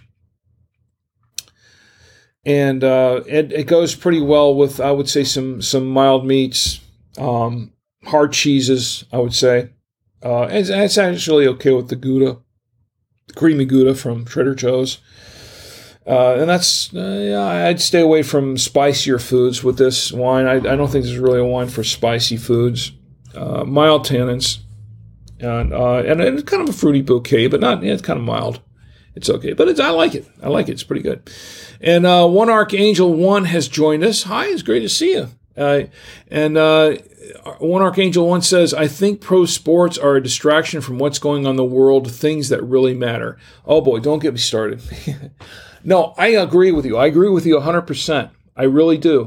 S1: And it goes pretty well with, I would say, some mild meats, hard cheeses, I would say. It's actually okay with the Gouda, creamy Gouda from Trader Joe's. And that's, I'd stay away from spicier foods with this wine. I don't think this is really a wine for spicy foods. Mild tannins. And it's kind of a fruity bouquet, but not, it's kind of mild. It's okay, but I like it. It's pretty good. And One Archangel 1 has joined us. Hi, it's great to see you. And One Archangel 1 says, I think pro sports are a distraction from what's going on in the world, things that really matter. Oh boy, don't get me started. No, I agree with you. I agree with you 100%. I really do.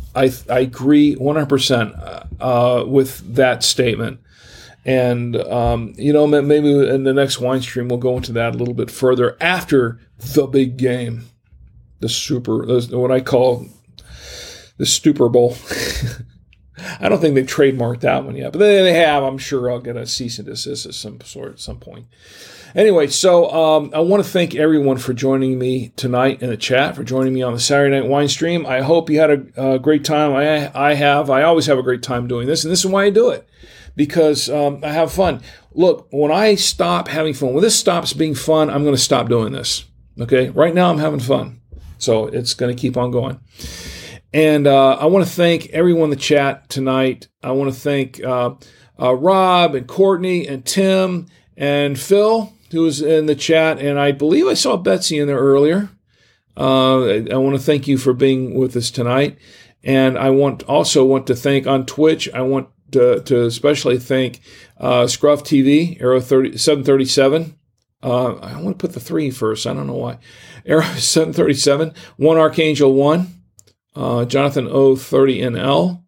S1: I agree 100% with that statement. And, maybe in the next wine stream, we'll go into that a little bit further after the big game, what I call the Super Bowl. I don't think they've trademarked that one yet, but they have. I'm sure I'll get a cease and desist of some sort at some point. Anyway, so I want to thank everyone for joining me tonight in the chat, for joining me on the Saturday Night Wine Stream. I hope you had a great time. I have. I always have a great time doing this, and this is why I do it, because I have fun. Look, when I stop having fun, when this stops being fun, I'm going to stop doing this. Okay? Right now, I'm having fun, so it's going to keep on going. And I want to thank everyone in the chat tonight. I want to thank Rob and Courtney and Tim and Phil, who was in the chat. And I believe I saw Betsy in there earlier. I want to thank you for being with us tonight. And I also want to thank on Twitch. I want to especially thank Scruff TV, Arrow 737. I want to put the 3 first. I don't know why. Arrow 737, One Archangel 1. Jonathan O30NL.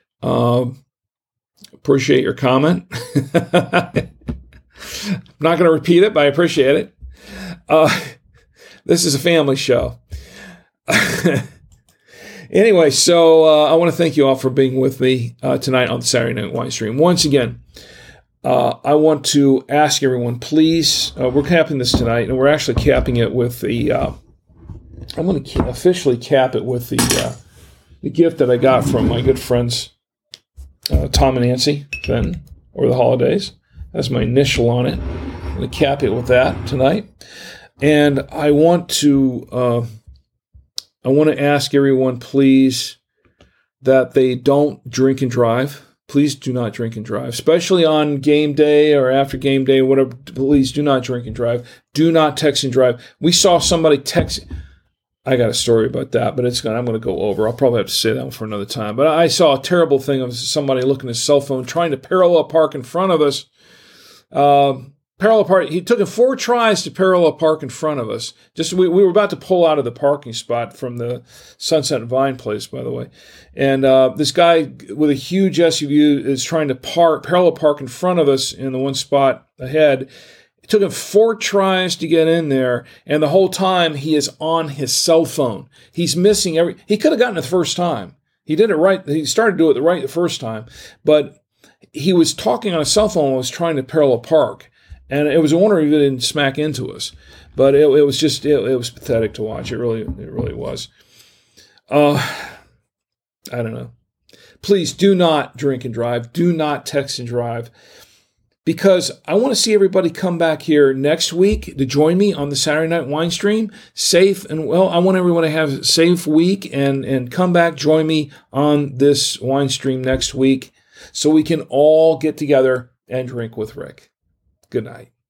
S1: Appreciate your comment. I'm not going to repeat it, but I appreciate it. This is a family show. Anyway, so I want to thank you all for being with me tonight on the Saturday Night Wine Stream. Once again, I want to ask everyone, please, we're capping this tonight, and we're actually capping it with the I'm going to officially cap it with the gift that I got from my good friends Tom and Nancy Fenton over the holidays. That's my initial on it. I'm going to cap it with that tonight. And I want to ask everyone, please, that they don't drink and drive. Please do not drink and drive, especially on game day or after game day, whatever. Please do not drink and drive. Do not text and drive. We saw somebody text. I got a story about that, but I'm going to go over. I'll probably have to say that one for another time. But I saw a terrible thing of somebody looking at his cell phone, trying to parallel park in front of us. Parallel park. He took 4 tries to parallel park in front of us. We were about to pull out of the parking spot from the Sunset and Vine place, by the way. And this guy with a huge SUV is trying to parallel park in front of us in the one spot ahead. It took him 4 tries to get in there, and the whole time he is on his cell phone. He's missing he could have gotten it the first time. He did it right. He started to do it right the first time, but he was talking on a cell phone and was trying to parallel park. And it was a wonder he didn't smack into us. But it was pathetic to watch. It really was. I don't know. Please do not drink and drive. Do not text and drive. Because I want to see everybody come back here next week to join me on the Saturday Night Wine Stream. Safe and well, I want everyone to have a safe week and come back, join me on this wine stream next week so we can all get together and drink with Rick. Good night.